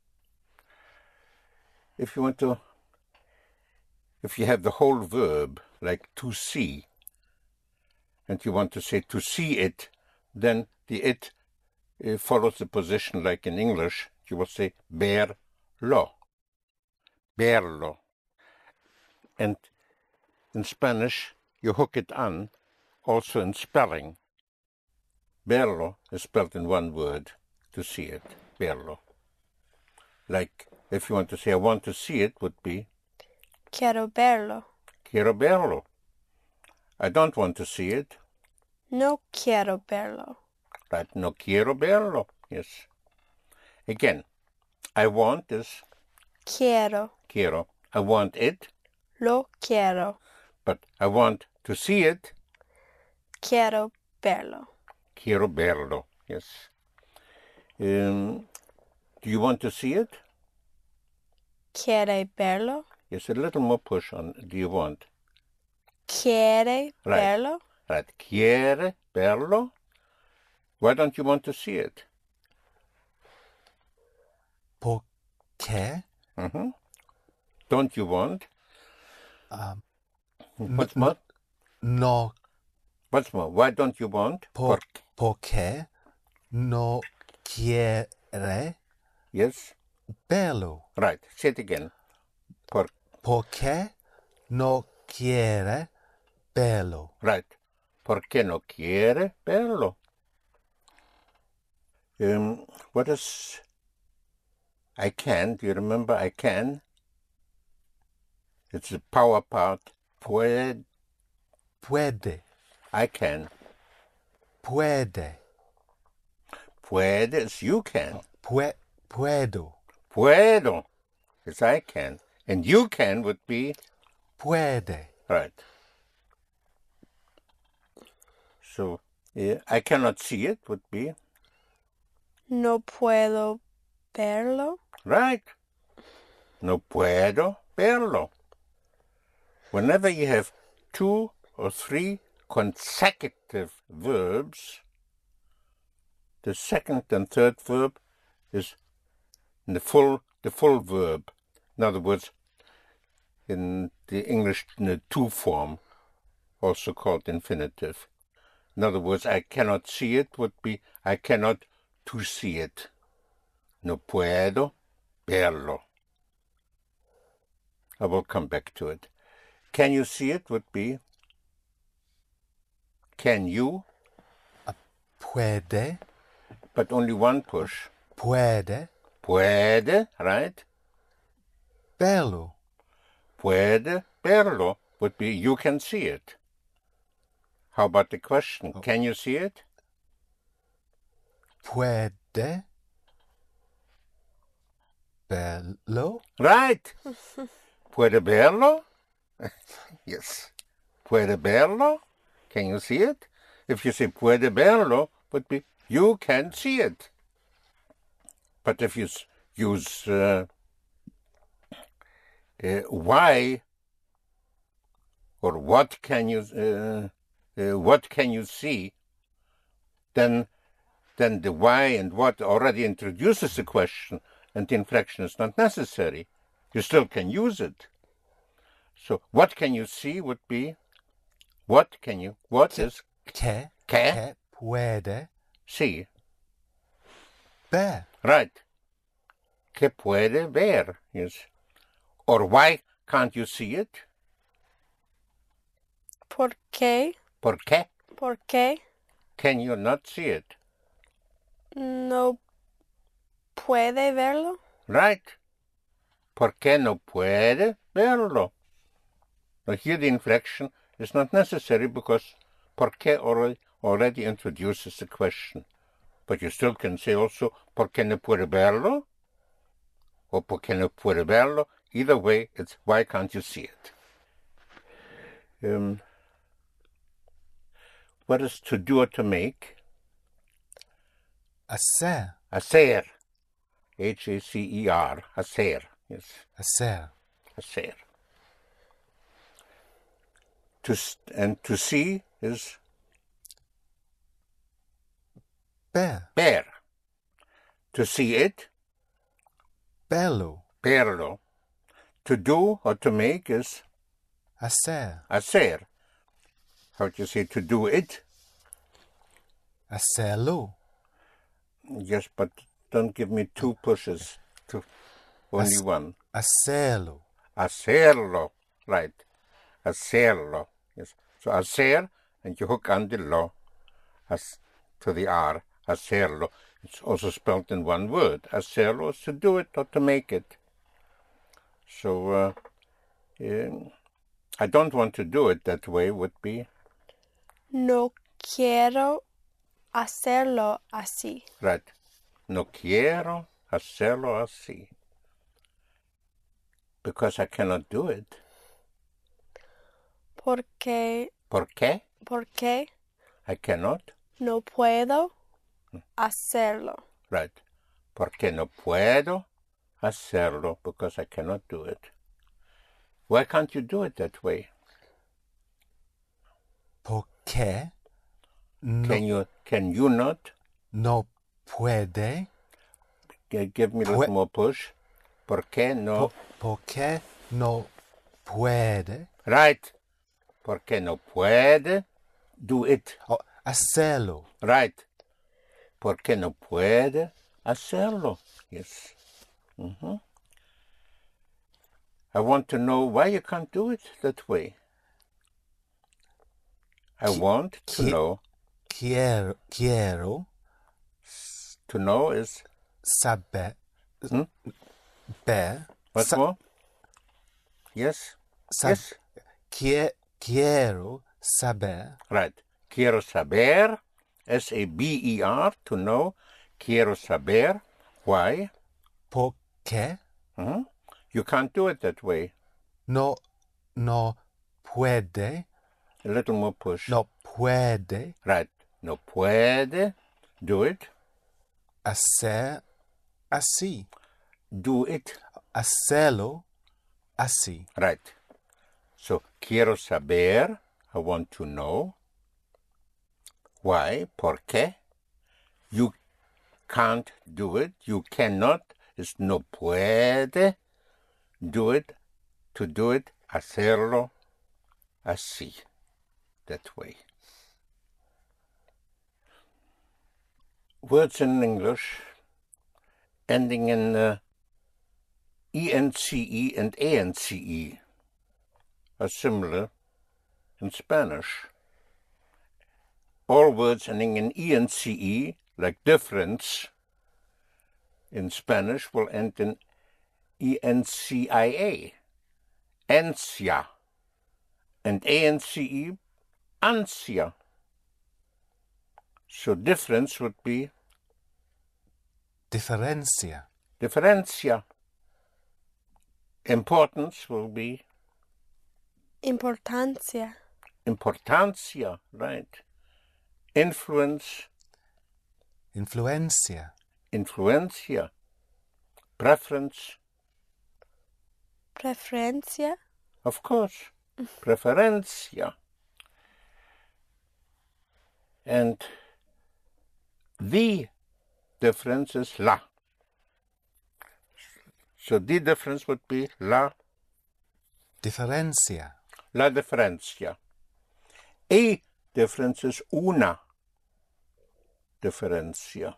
If you want to, if you have the whole verb, like to see, and you want to say to see it, then the it uh, follows the position like in English. You will say verlo. Verlo. And in Spanish, you hook it on, also in spelling. Verlo is spelled in one word, to see it. Verlo. Like, if you want to say, I want to see it, would be Quiero verlo. quiero verlo. I don't want to see it. No quiero verlo. Right, no quiero verlo. Yes. Again, I want is Quiero. quiero. I want it, Lo quiero. but I want to see it. Quiero verlo. Quiero verlo. Yes. Um, do you want to see it? Quiere verlo. Yes, a little more push on. Do you want? Quiere Right. verlo. Right. Quiere verlo. Why don't you want to see it? ¿Por qué? Mm-hmm. Don't you want? Um, What's n- more? No. What's more? Why don't you want? Por, ¿Por qué no quiere Yes. verlo? Right. Say it again. Por. ¿Por qué no quiere verlo? Right. ¿Por qué no quiere verlo? Um, what is I can? Do you remember I can? It's the power part. Puede. Puede. I can. Puede. Puede is you can. Pue, puedo. Puedo is I can. And you can would be Puede. right. So yeah, I cannot see it would be No puedo verlo. right. No puedo verlo. Whenever you have two or three consecutive verbs, the second and third verb is in the full the full verb. In other words, in the English in the to form, also called infinitive. In other words, I cannot see it would be I cannot to see it. no puedo verlo. I will come back to it. Can you see it would be, can you? Puede. But only one push. Puede. Puede, right? Verlo. Puede verlo would be, you can see it. How about the question? Oh. Can you see it? Puede verlo. Right. Puede verlo? Yes. Puede verlo? Can you see it? If you say puede verlo, would be you can see it. But if you use uh, uh, why or what can you uh, uh, what can you see, then then the why and what already introduces the question, and the inflection is not necessary. You still can use it. So what can you see would be, what can you, what is Que. que Que puede see? ver. Right. Que puede ver, yes. Or why can't you see it? ¿Por qué? ¿Por qué ¿Por qué can you not see it? no puede verlo? Right. ¿Por qué no puede verlo? Now here the inflection is not necessary because por qué already, already introduces the question. But you still can say also ¿por qué no puede verlo? Or ¿por qué no puede verlo? Either way, it's why can't you see it? Um, what is to do or to make? Hacer. Hacer. H A C E R. Hacer. Yes. Hacer. Hacer. To, and to see is Ver. ver. To see it, Verlo. verlo. To do or to make is Hacer. hacer. How do you say to do it? Hacerlo. Yes, but don't give me two pushes. To only Hac- one. Hacerlo. Hacerlo. Right. Hacerlo. Yes. So hacer, and you hook on the lo as to the R. Hacerlo. It's also spelled in one word. Hacerlo is to do it or to make it. So uh, um, I don't want to do it that way would be, No quiero hacerlo así. right. No quiero hacerlo así. Because I cannot do it. Porque, ¿Por qué? porque I cannot. no puedo hacerlo. Right. Porque no puedo hacerlo, because I cannot do it. Why can't you do it that way? Porque no, Can you can you not? no puede. G- Give me a Pue- little more push. Porque no? Po- porque no puede. Right. Porque no puede do it. Oh, hacerlo. Right. Porque no puede hacerlo. Yes. Mhm. I want to know why you can't do it that way. I Qui- want to qui- know. Quiero, quiero To know is saber. Hmm? Ver. what Sa- more? Yes. sab- Yes. qui- Quiero saber. Right. Quiero saber. S A B E R. To know. Quiero saber. Why? Porque Mhm. You can't do it that way. no, no puede. A little more push. No puede Right. No puede do it. hacer así. Do it. Hacerlo así. Right. So, quiero saber. I want to know. Why? ¿Por qué? You can't do it. You cannot. Is no puede do it. To do it. Hacerlo así. That way. Words in English ending in uh, ence and ance are similar in Spanish. All words ending in ence, like difference, in Spanish will end in encia, ansia, and ance, ansia. So difference would be Diferencia. differencia. Importance will be Importancia. importancia, right? Influence, Influencia. influencia. Preference, Preferencia. of course, preferencia. And the difference is la. So the difference would be la, Diferencia. la diferencia. A difference is una diferencia.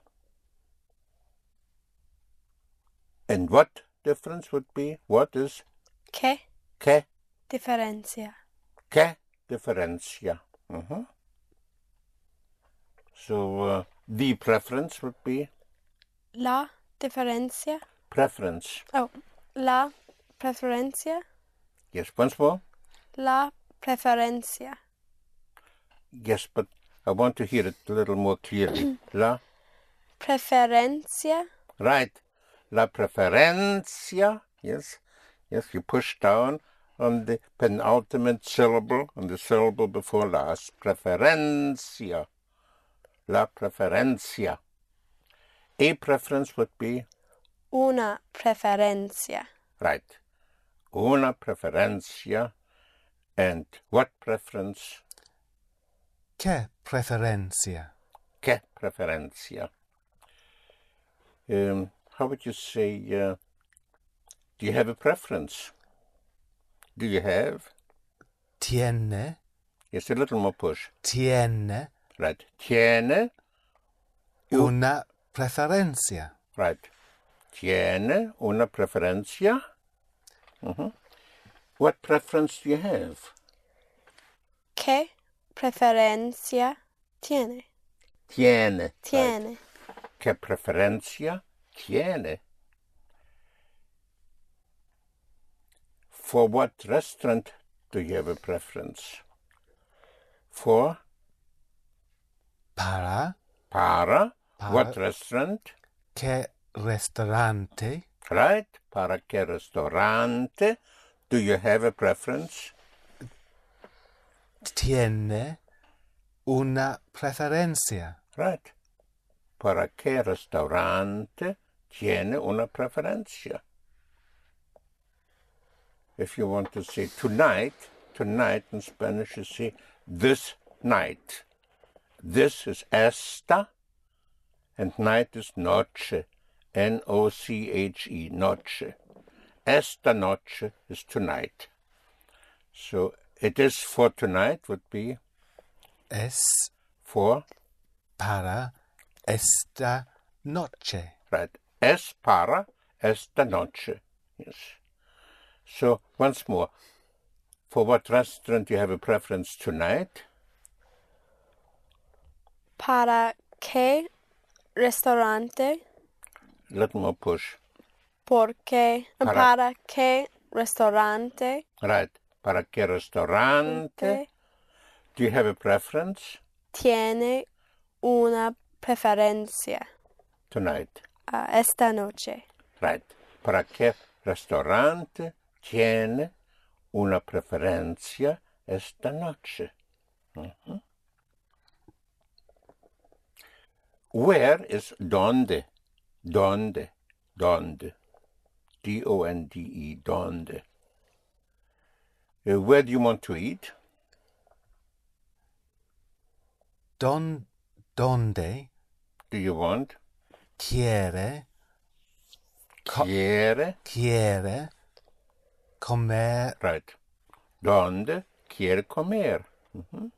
And what difference would be? What is Que que? diferencia. Que diferencia. Mhm. So uh, the preference would be La diferencia. preference. Oh, la preferencia. Yes, once more. La preferencia. Yes, but I want to hear it a little more clearly. La, Preferencia. right. La preferencia. Yes, yes, you push down on the penultimate syllable, on the syllable before last. Preferencia. La preferencia. A preference would be, Una preferencia. right, una preferencia. And what preference? Que preferencia. Que preferencia. Um, how would you say, uh, do you have a preference? Do you have? Tiene. Yes, a little more push. Tiene Right. Tiene. una preferencia. Right. Tiene una preferencia. Mhm. What preference do you have? ¿Qué preferencia tiene? Tiene. Tiene. Right. ¿Qué preferencia tiene? For what restaurant do you have a preference? For? Para Para? Para. What restaurant? que restaurante Right? Para qué restaurante? Do you have a preference? tiene una preferencia. Right. Para qué restaurante tiene una preferencia? If you want to say tonight, tonight in Spanish you say this night. This is esta, and night is noche, N O C H E, noche. Esta noche is tonight. So it is for tonight would be Es for, para esta noche. right, es para esta noche. Yes. So once more, for what restaurant do you have a preference tonight? ¿Para qué restaurante? Little more push. ¿Por qué? Para- ¿Para qué restaurante? Right. Para qué restaurante? ¿Qué Do you have a preference tiene una preferencia tonight? ah, esta noche? Right. Para qué restaurante tiene una preferencia esta noche? Mhm. Where is donde? Donde? Donde? D O N D E, donde. Uh, where do you want to eat? Don, donde Do you want? quiere, Co- Quiere? quiere comer Right. Donde quiere comer? Mhm.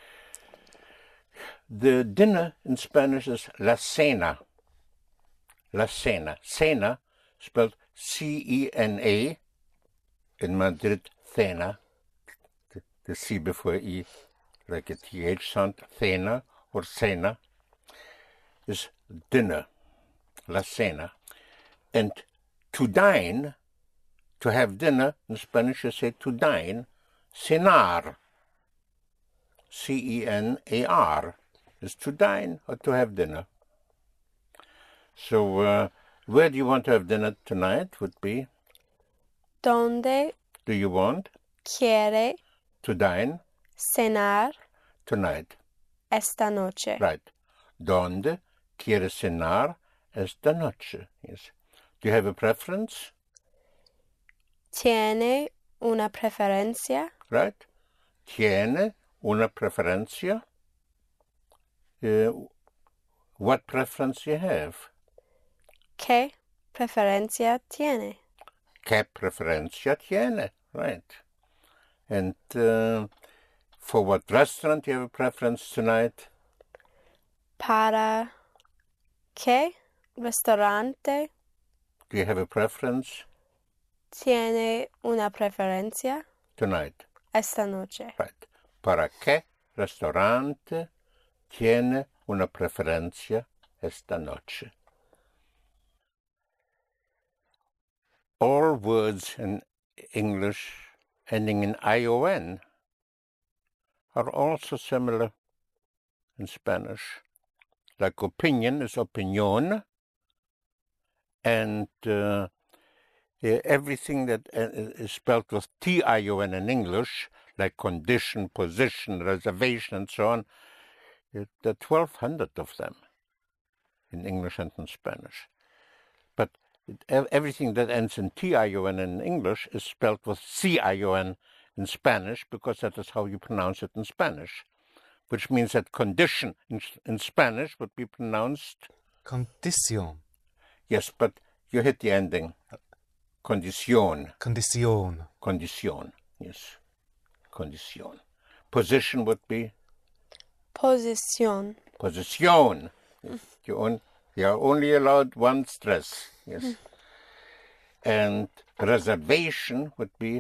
The dinner in Spanish is la cena. La Cena. Cena, spelled C E N A. In Madrid, Cena. The, the C before E, like a T H sound. Cena or Cena is dinner. La Cena. And to dine, to have dinner, in Spanish you say to dine, cenar. C E N A R is to dine or to have dinner. So, uh, where do you want to have dinner tonight would be? Donde Do you want quiere to dine cenar tonight? esta noche? Right. Donde quiere cenar esta noche? Yes. Do you have a preference? ¿Tiene una preferencia? Right. Tiene una preferencia? Uh, what preference you have? ¿Qué preferencia tiene? ¿Qué preferencia tiene? Right. And uh, for what restaurant do you have a preference tonight? ¿Para qué restaurante Do you have a preference tiene una preferencia tonight? esta noche? Right. ¿Para qué restaurante tiene una preferencia esta noche? All words in English ending in I O N are also similar in Spanish. Like opinion is opinión, and uh, everything that is spelled with T I O N in English, like condition, position, reservation, and so on, there are twelve hundred of them in English and in Spanish. But everything that ends in T I O N in English is spelled with C I O N in Spanish, because that is how you pronounce it in Spanish, which means that condition in, in Spanish would be pronounced Condición. Yes, but you hit the ending. Condición. Condición. Condición. Yes. Condición. Position would be Posición. Posición. Yes. You, on, you are only allowed one stress. Yes. Mm. And reservation would be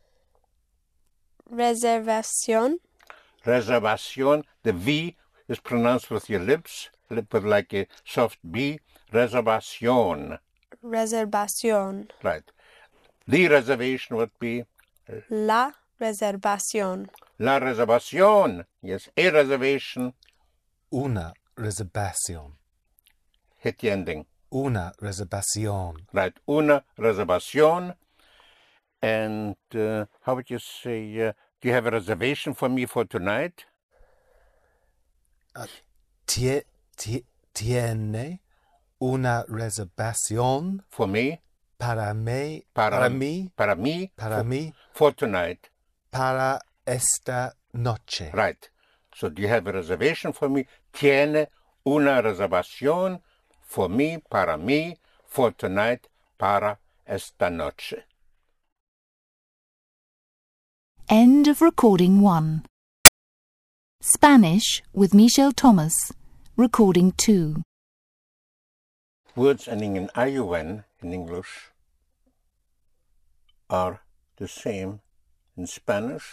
Reservación. Reservación. The V is pronounced with your lips, lip with like a soft B. Reservación. Reservación. Right. The reservation would be La reservación. La reservación. Yes, a reservation. Una reservación. Hit the ending. Una reservación. Right. Una reservación. And uh, how would you say, uh, do you have a reservation for me for tonight? Uh, tie, tie, tiene una reservación for me? Para mí. Para, para mí. Para mí. Para for, mí. For tonight. Para esta noche. Right. So do you have a reservation for me? Tiene una reservación for me, para mí, for tonight, para esta noche. End of recording one. Spanish with Michel Thomas. Recording two. Words ending in I U N in English are the same in Spanish,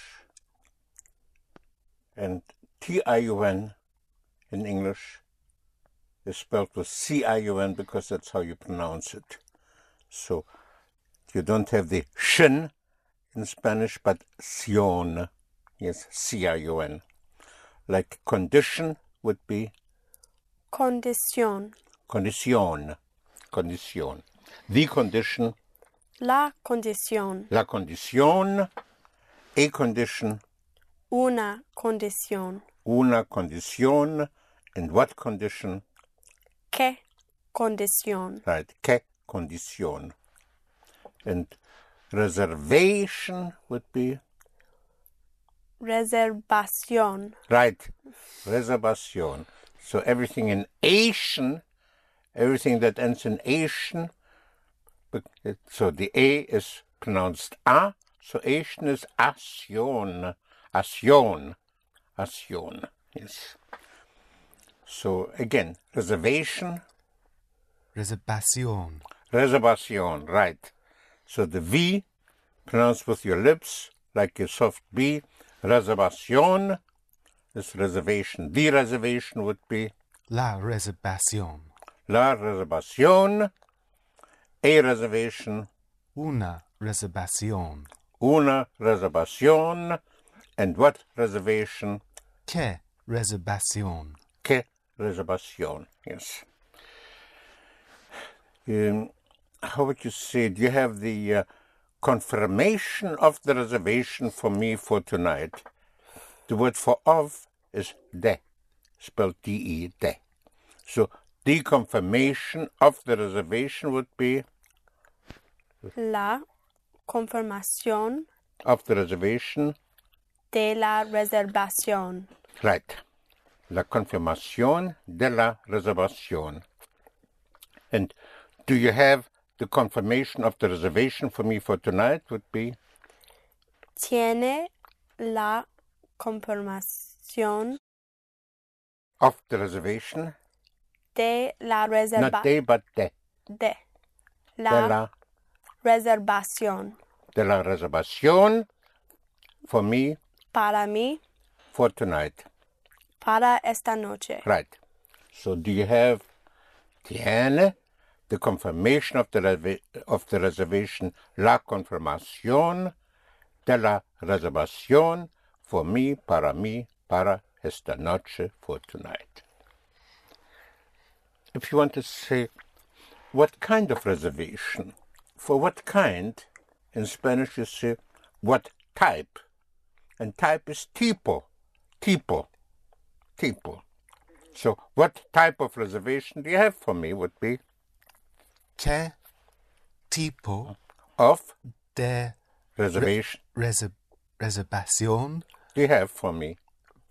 and T I U N in English is spelled with C I U N because that's how you pronounce it. So you don't have the shin in Spanish, but sion. Yes, C I U N. Like condition would be Condición. Condición. Condición. The condition. La condición. La condición. A condition. Una condición. Una condición. And what condition? ¿Qué condición? Right. ¿Qué condición? And reservation would be? Reservación. Right. Reservación. So everything in Asian, everything that ends in Asian, so the A is pronounced A, so Asian is acción, acción, acción, yes. So again, reservation, Reservation. Reservation, right. So the V, pronounced with your lips, like a soft B. Reservation is reservation. The reservation would be La reservation. la reservación. A reservation, Una reservation. una reservación. And what reservation? Que reservation. Que reservación, yes. Um, how would you say, do you have the uh, confirmation of the reservation for me for tonight? The word for of is de, spelled D E, de. So the confirmation of the reservation would be La confirmación of the reservation. de la reservación. Right. La confirmación de la reservación. And do you have the confirmation of the reservation for me for tonight would be? Tiene la confirmación Of the reservation. de la reservación. Not de, but de. De De la la, reservación. de la reservación for me Para mí, for tonight. para esta noche. Right. So do you have tiene, the confirmation of the, reserva- of the reservation, la confirmación de la reservación for me, para mí, para esta noche, for tonight. If you want to say, what kind of reservation? For what kind, in Spanish you say, what type? And type is tipo, tipo, tipo. So what type of reservation do you have for me would be Que tipo of de reservation reser- reservation do you have for me?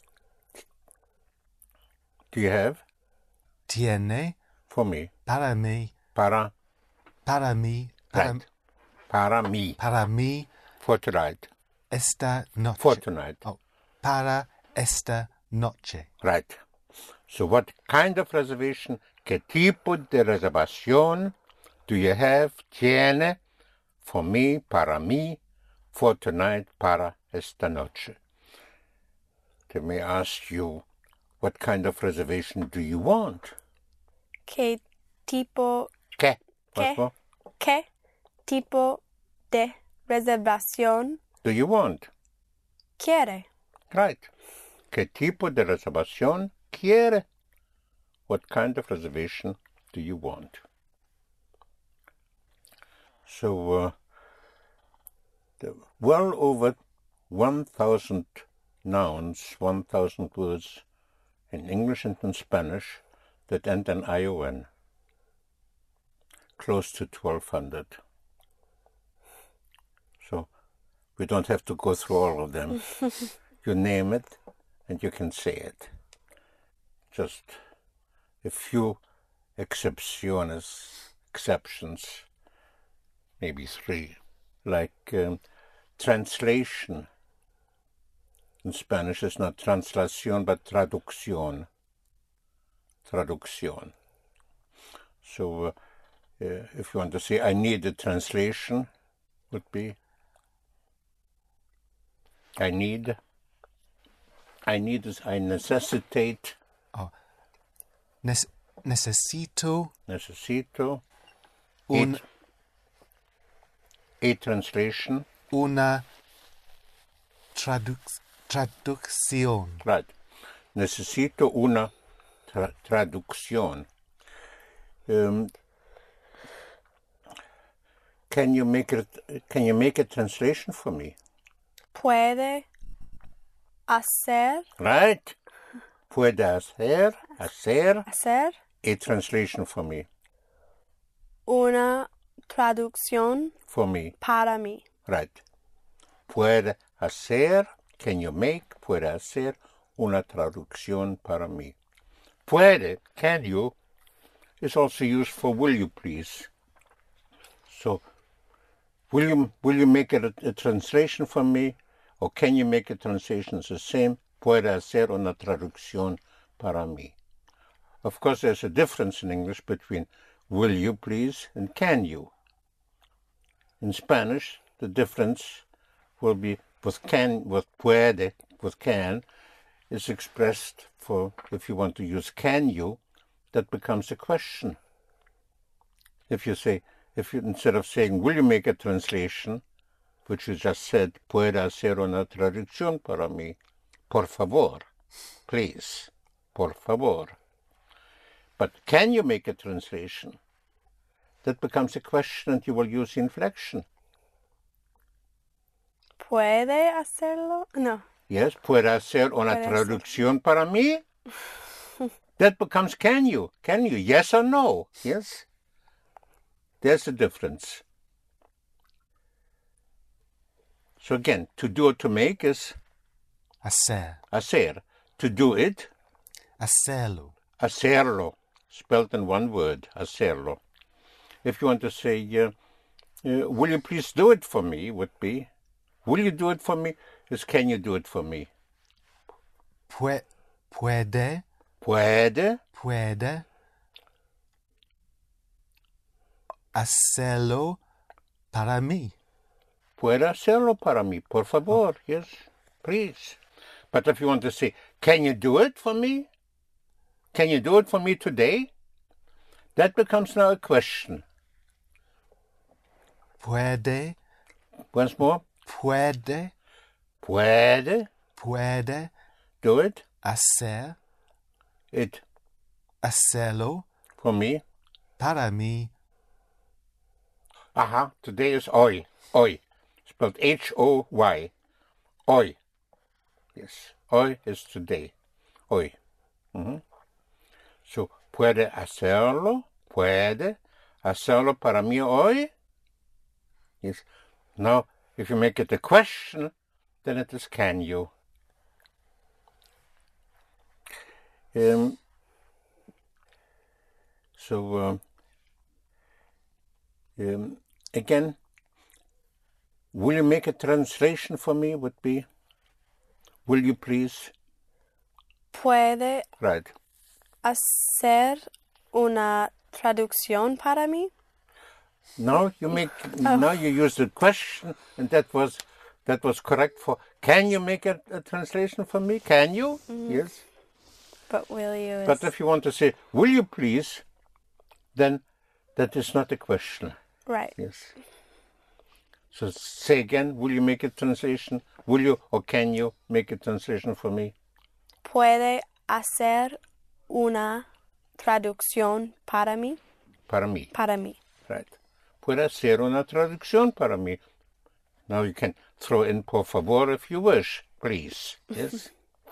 Do you have tiene for me? para mí, Para, para mí, para, right. Para mí, para mí for tonight, esta noche. for tonight, Oh, para esta noche. right. So what kind of reservation, qué tipo de reservación do you have, tiene, for me, para mí, for tonight, para esta noche? Let me ask you, what kind of reservation do you want? ¿Qué tipo, ¿Qué? qué, What more qué tipo de reservación do you want? quiere? Right. ¿Qué tipo de reservación quiere? What kind of reservation do you want? So, uh, the well over one thousand nouns, one thousand words in English and in Spanish that end in I O N. Close to twelve hundred. So, we don't have to go through all of them. You name it, and you can say it. Just a few excepciones, exceptions, maybe three, like um, translation. In Spanish, it's not translación, but traducción. Traducción. So, uh, uh, if you want to say, I need a translation, would be, I need, I need is I necessitate, Nes- necesito necesito, un, a, a translation, una traduc- traducción. right. Necesito una tra- traducción. Um, can you make it? Can you make a translation for me? Puede hacer, Right. Puede hacer, hacer hacer a translation for me. una traducción For me. para mí. Right. Puede hacer, can you make, puede hacer una traducción para mí. Puede, can you, is also used for will you please. So, will you, will you make a, a translation for me? Or can you make a translation? It's the same. Puede hacer una traducción para mí. Of course, there's a difference in English between will you please and can you. In Spanish, the difference will be with can, with puede, with can, is expressed for, if you want to use can you, that becomes a question. If you say, if you, instead of saying, will you make a translation, which you just said, puede hacer una traducción para mí, por favor, please, por favor. But can you make a translation? That becomes a question and you will use inflection. ¿Puede hacerlo? No. Yes, puede hacer una Puede traducción para mí? That becomes can you? Can you? Yes or no? Yes? There's the difference. So again, to do or to make is hacer, hacer. To do it, hacerlo, hacerlo, spelled in one word, hacerlo. If you want to say, uh, uh, will you please do it for me, would be, will you do it for me, is can you do it for me? Pue, puede, Puede, puede hacerlo para mí. puede hacerlo para mí, por favor, yes, please. But if you want to say, can you do it for me? Can you do it for me today? That becomes now a question. Puede, Once more. puede, Puede puede do it, hacer, it hacerlo for me. para mí. Aha, today is hoy. Hoy. Spelled H O Y. Hoy. Yes, hoy is today. Hoy. Mm-hmm. So, puede hacerlo, puede hacerlo para mí hoy? Yes. Now, if you make it a question, then it is can you. Um, so, um, um, again, will you make a translation for me would be, will you please? ¿Puede Right. hacer una traducción para mí? Now you make, now you use the question, and that was, that was correct for, can you make a, a translation for me? Can you? Mm-hmm. Yes. But will you is... But if you want to say, will you please, then that is not a question. Right. Yes. So say again, will you make a translation? Will you or can you make a translation for me? ¿Puede hacer una traducción para mí? Para mí. Para mí. Right. Puede hacer una traducción para mí. Now you can throw in por favor if you wish, please. Yes.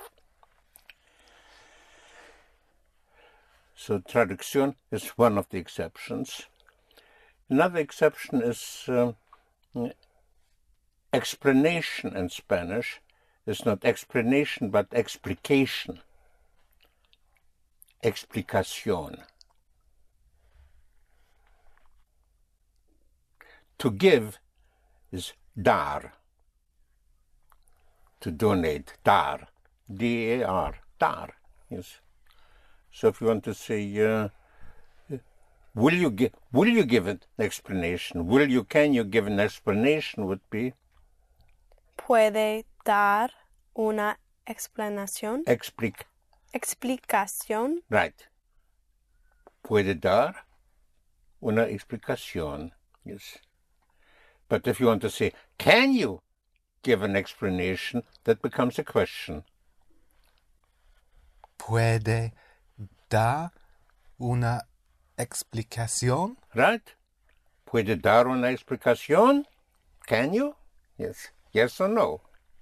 So traducción is one of the exceptions. Another exception is um, explanation in Spanish. Is not explanation but explication. Explicación. To give is dar. To donate, dar. D A R, dar. Yes. So if you want to say, uh, will you give, will you give an explanation? Will you, can you give an explanation would be? ¿Puede dar una explanación? Explic. Explicación. Right. Puede dar una explicación. Yes. But if you want to say, can you give an explanation, that becomes a question. Puede dar una explicación? Right? Puede dar una explicación? Can you? Yes. Yes or no?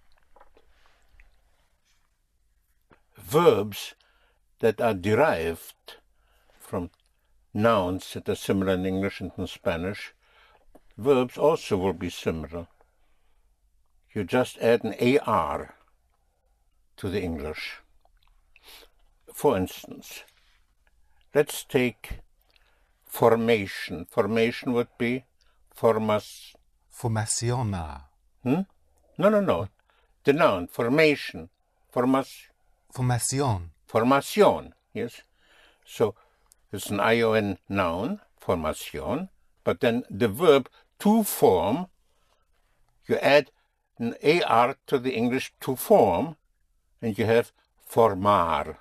Verbs that are derived from nouns that are similar in English and in Spanish, verbs also will be similar. You just add an A R to the English. For instance, let's take formation. Formation would be formas. Formacionar. Hmm? No, no, no. The noun, formation. Formas. Formación. Formación, yes. So it's an I O N noun, formación, but then the verb to form, you add an ar to the English to form, and you have formar.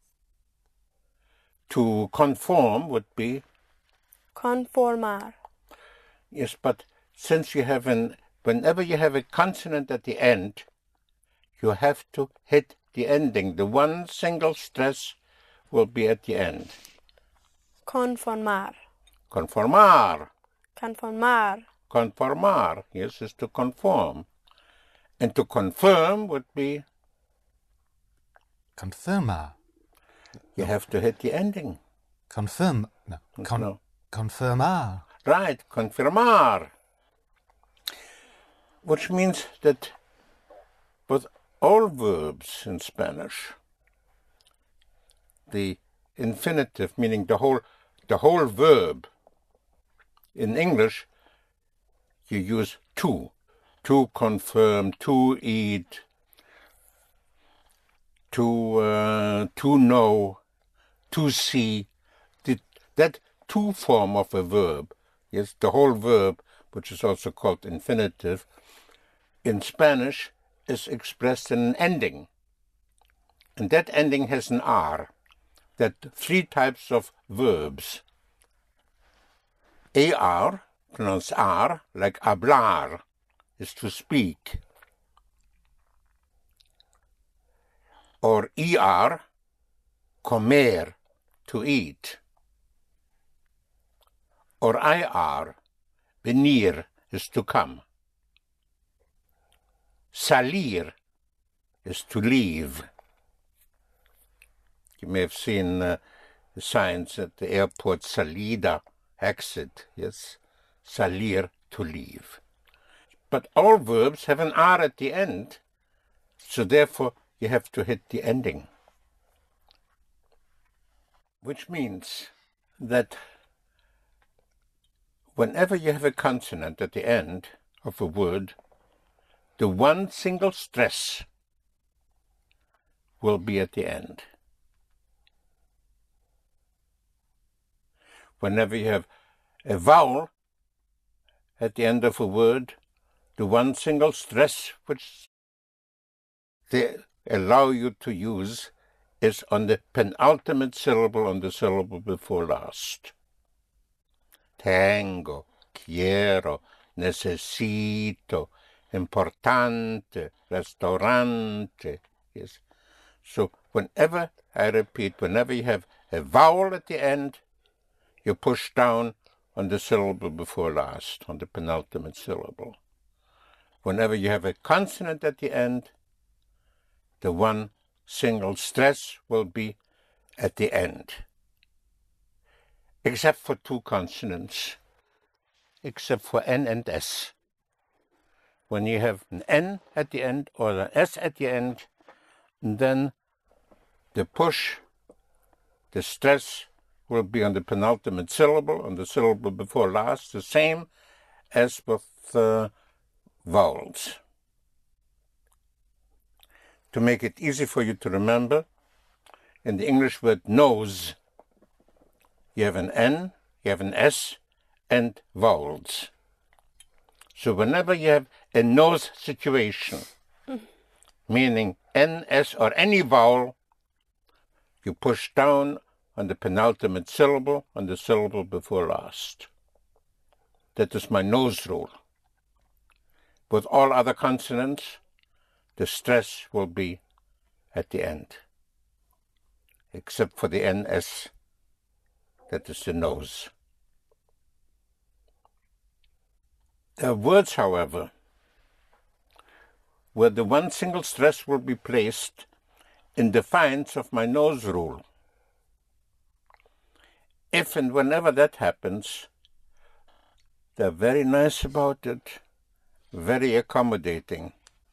To conform would be? Conformar. Yes, but since you have an, whenever you have a consonant at the end, you have to hit the ending. The one single stress will be at the end. Conformar. Conformar. Conformar. Conformar, yes, is to conform. And to confirm would be? Confirmar. You have to hit the ending. Confirm. No. Con- No. Confirmar. Right, confirmar. Which means that with all verbs in Spanish, the infinitive, meaning the whole, the whole verb, in English, you use to. To confirm, to eat, to uh, to know, to see. The, that to form of a verb, yes, the whole verb, which is also called infinitive, in Spanish is expressed in an ending. And that ending has an R. That three types of verbs. Ar, pronounced R, like hablar, is to speak. Or er, comer, to eat. Or ir, venir, is to come. Salir is to leave. You may have seen uh, the signs at the airport, salida, exit, yes, salir, to leave. But all verbs have an R at the end, so therefore you have to hit the ending. Which means that whenever you have a consonant at the end of a word, the one single stress will be at the end. Whenever you have a vowel at the end of a word, the one single stress which they allow you to use is on the penultimate syllable, on the syllable before last. Tengo, quiero, necesito, importante, restaurante. Yes. So whenever, I repeat, whenever you have a vowel at the end, you push down on the syllable before last, on the penultimate syllable. Whenever you have a consonant at the end, the one single stress will be at the end. Except for two consonants, except for N and S. When you have an N at the end or an S at the end, then the push, the stress will be on the penultimate syllable, on the syllable before last, the same as with uh, vowels. To make it easy for you to remember, in the English word nose, you have an N, you have an S, and vowels. So whenever you have a nose situation, mm. meaning N, S, or any vowel, you push down on the penultimate syllable, on the syllable before last. That is my nose rule. With all other consonants, the stress will be at the end, except for the N S, that is the nose. There are words, however, where the one single stress will be placed in defiance of my nose rule. If and whenever that happens, they're very nice about it, very accommodating.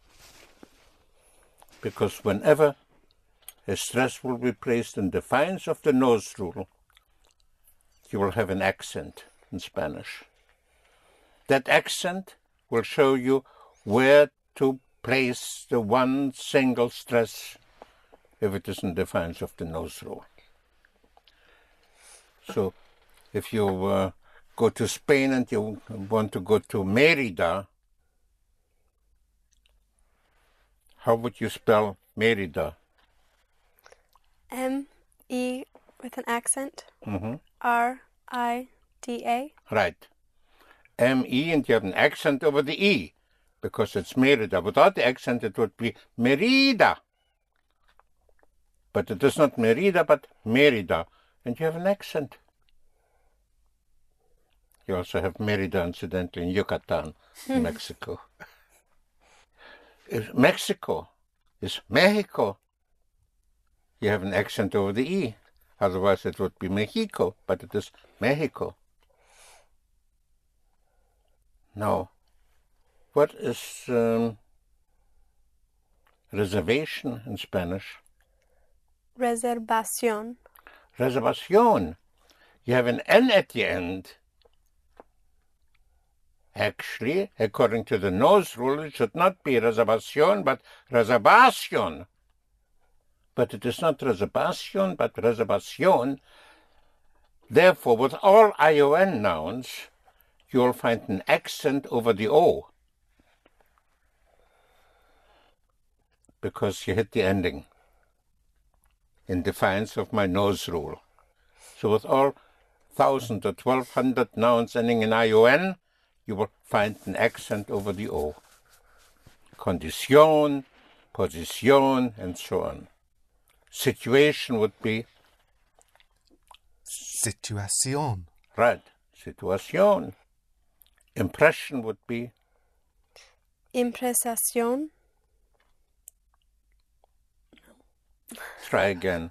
Because whenever a stress will be placed in defiance of the nose rule, you will have an accent in Spanish. That accent will show you where to place the one single stress if it is in defiance of the nose rule. So, if you uh, go to Spain and you want to go to Mérida, how would you spell Mérida? M E with an accent. Mm-hmm. R I D A. Right. M E, and you have an accent over the E, because it's Mérida. Without the accent, it would be Mérida. But it is not Mérida, but Mérida. And you have an accent. You also have Mérida, incidentally, in Yucatan, Mexico. If Mexico is Mexico, you have an accent over the E. Otherwise, it would be Mexico, but it is Mexico. Now, what is um, reservation in Spanish? Reservación. Reservación. You have an N at the end. Actually, according to the nose rule, it should not be reservación, but reservación. But it is not reservación, but reservación. Therefore, with all I O N nouns, you will find an accent over the O, because you hit the ending in defiance of my nose rule. So with all thousand or twelve hundred nouns ending in I O N, you will find an accent over the O. Condición, posición, and so on. Situation would be... Situación. Right, situación. Impression would be... Impresación. Try again.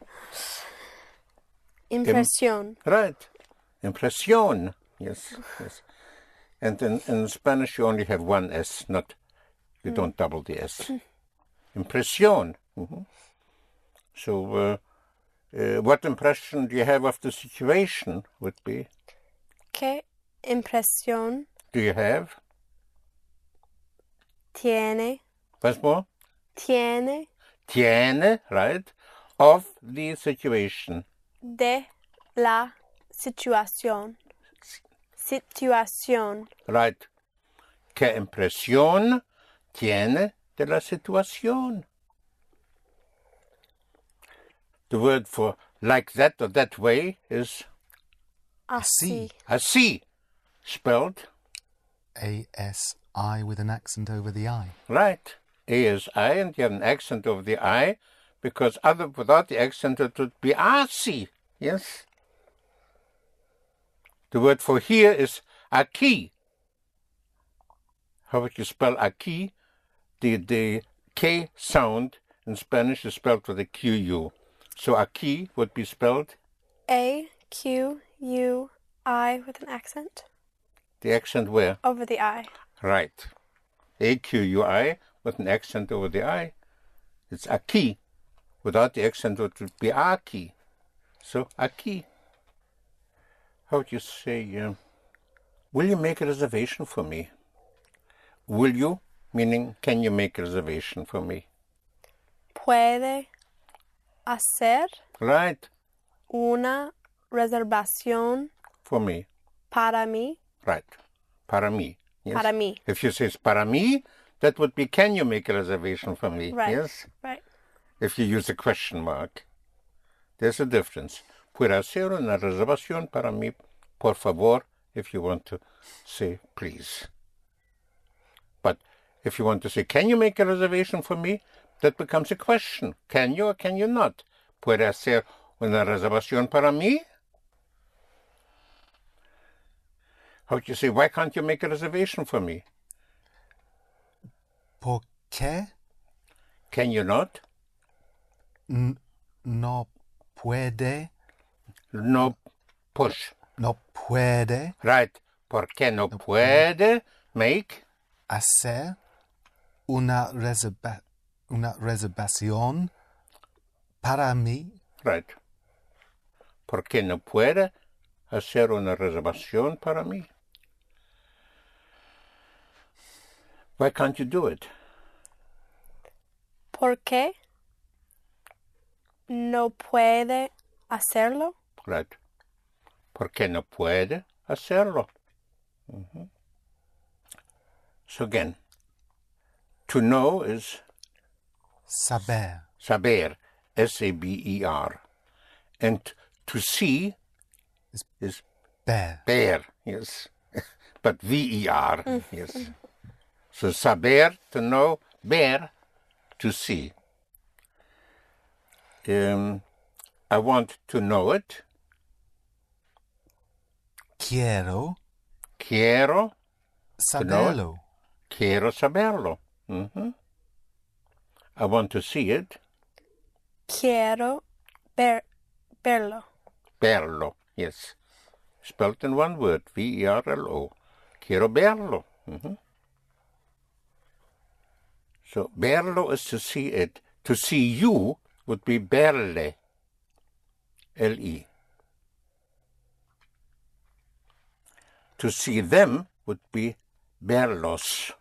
Impresión. Im- right. Impresión. Yes, yes. And in, in Spanish you only have one S, not, you mm. don't double the S. Impresión. Mm-hmm. So, uh, uh, what impression do you have of the situation would be? ¿Qué impresión Do you have? tiene? What's more? Tiene Tiene, right, of the situation. de la situación. Situación. Right. ¿Qué impresión tiene de la situación? The word for like that or that way is Así. así, spelled. A S I with an accent over the I. Right. A is I, and you have an accent over the I, because other without the accent it would be así. Yes. The word for here is aquí. How would you spell aquí? The, the K sound in Spanish is spelled with a Q U. So aquí would be spelled? A Q U I with an accent. The accent where? Over the I. Right. A Q U I with an accent over the I. It's aquí. Without the accent it would be aquí. So aquí. How would you say, uh, will you make a reservation for me? Will you? Meaning, can you make a reservation for me? Puede hacer Right. una reservación For me. para mí. Right. Para mí. Yes? Para mí. If you say it's para mí, that would be, can you make a reservation for me? Right. Yes? Right. If you use a question mark. There's a difference. Puede hacer una reservación para mí, por favor, if you want to say please. But if you want to say, can you make a reservation for me? That becomes a question. Can you or can you not? Puede hacer una reservación para mí? How would you say, why can't you make a reservation for me? ¿Por qué Can you not? n- no puede? No push. No puede Right. ¿Por qué no puede make? hacer una, reserva- una reservación para mí? Right. ¿Por qué no puede hacer una reservación para mí? Why can't you do it? ¿Por qué no puede hacerlo? Right. Porque no puede hacerlo. Mm-hmm. So again, to know is saber, saber, S A B E R. And to see is, is ver, ver, yes. But V E R, yes. So saber, to know, ver, to see. Um, I want to know it. quiero Quiero to know it. saberlo, Quiero saberlo. Mm-hmm. I want to see it. Quiero ver, verlo. Verlo, yes. Spelled in one word, V E R L O. Quiero verlo. Mm-hmm. So verlo is to see it. To see you would be verle, L E. To see them would be verlos,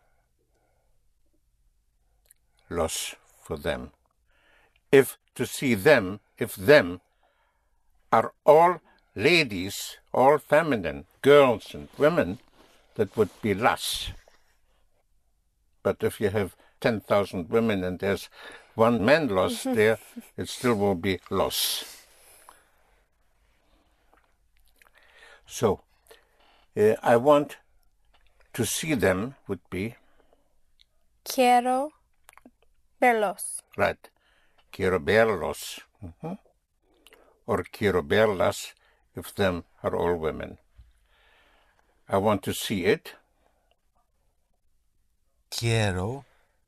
los for them. If to see them, if them are all ladies, all feminine, girls and women, that would be las. But if you have ten thousand women and there's one man los there, it still will be los. So, uh, I want to see them would be... Quiero verlos. Right. Quiero verlos. Mm-hmm. Or quiero verlas if them are all women. I want to see it. quiero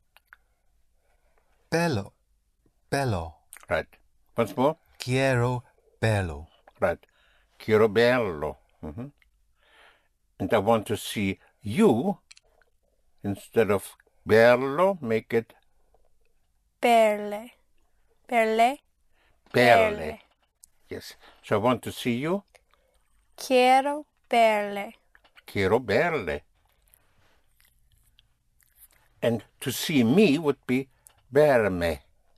verlo, verlo, Right. Once more. quiero verlo, Right. Quiero verlo. Mm-hmm. And I want to see you. Instead of verlo, make it Verle. Verle. verle. Yes. So I want to see you. Quiero verle. Quiero verle. And to see me would be verme.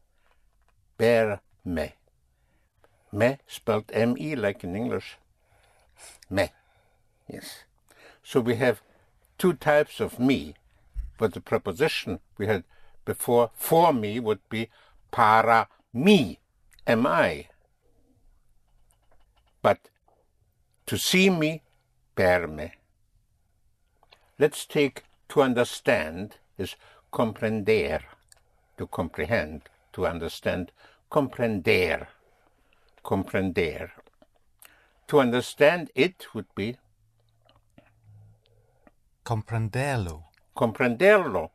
Verme. Me spelled M E like in English. Me. Yes. So we have two types of me. For the preposition we had before, for me would be para mí, am I. But to see me, verme. Let's take to understand is comprender, to comprehend, to understand, comprender, comprender. To understand it would be comprenderlo, comprenderlo.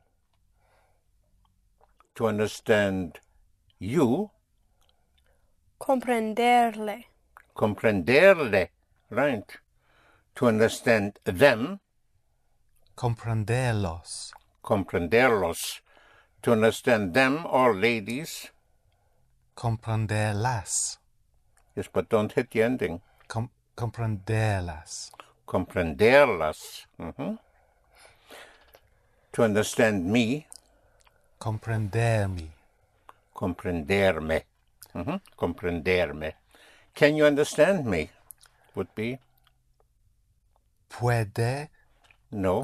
To understand you, Comprenderle. comprenderle, right. To understand them, comprenderlos, comprenderlos. To understand them, all ladies, comprenderlas, yes, but don't hit the ending. Com- comprenderlas, Comprenderlas. Mm-hmm. To understand me, comprendermi, comprenderme. Mm-hmm. Comprenderme. Can you understand me? Would be puede, no.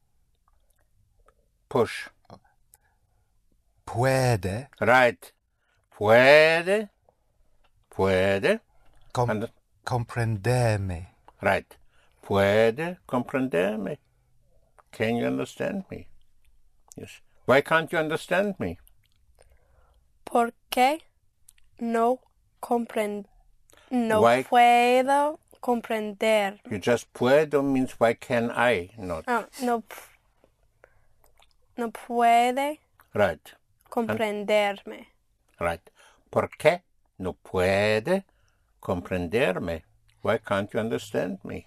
Push. puede, Right. Puede. Puede. com- And- comprenderme, Right. Puede comprenderme. Can you understand me? Yes. Why can't you understand me? Porque no comprendo. No Why- puedo comprender. You just puedo means why can I not? Ah, no, p- no puede Right. comprenderme. Right. ¿Por qué no puede comprenderme? Why can't you understand me?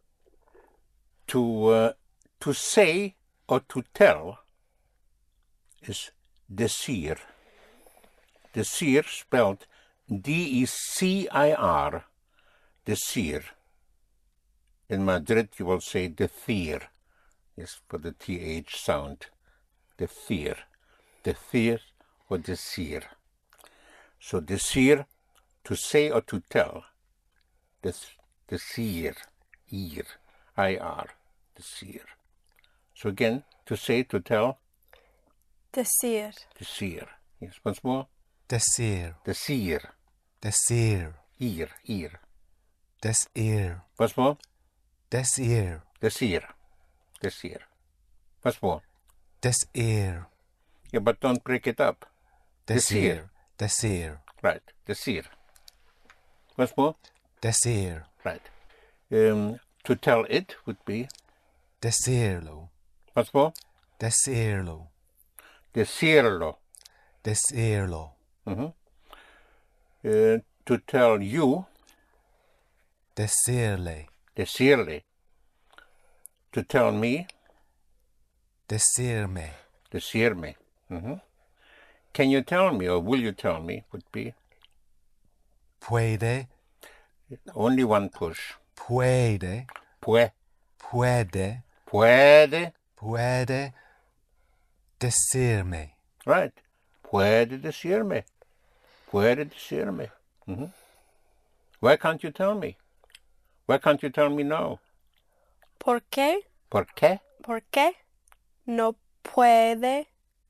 To, uh, to say or to tell is decir. Decir spelled D E C I R. Decir. In Madrid you will say decir. Yes, for the T H sound. Decir. Decir or decir. So decir, to say or to tell. This, Decir. Ir. I R. Decir. So again, to say, to tell. Decir. Decir. Yes, once more. Decir. Decir. Decir. Ir. Ir. Decir. Once more. Decir. Decir. Decir. Once more. Decir. Yeah, but don't break it up. Decir. Decir. Right. Decir. Once more. Decir. Right. Um, to tell it would be. Decirlo. Once more. Decirlo. Decirlo. Decirlo. Mm-hmm. Uh, to tell you. Decirle. Decirle. To tell me. Decirme. Decirme. Mm-hmm. Can you tell me, or will you tell me, would be. Puede. Only one push. Puede. Pue. Puede. Puede. Puede decirme. Right. Puede decirme. Puede decirme. Mm-hmm. Why can't you tell me? Why can't you tell me now? ¿Por qué? ¿Por qué? ¿Por qué no puede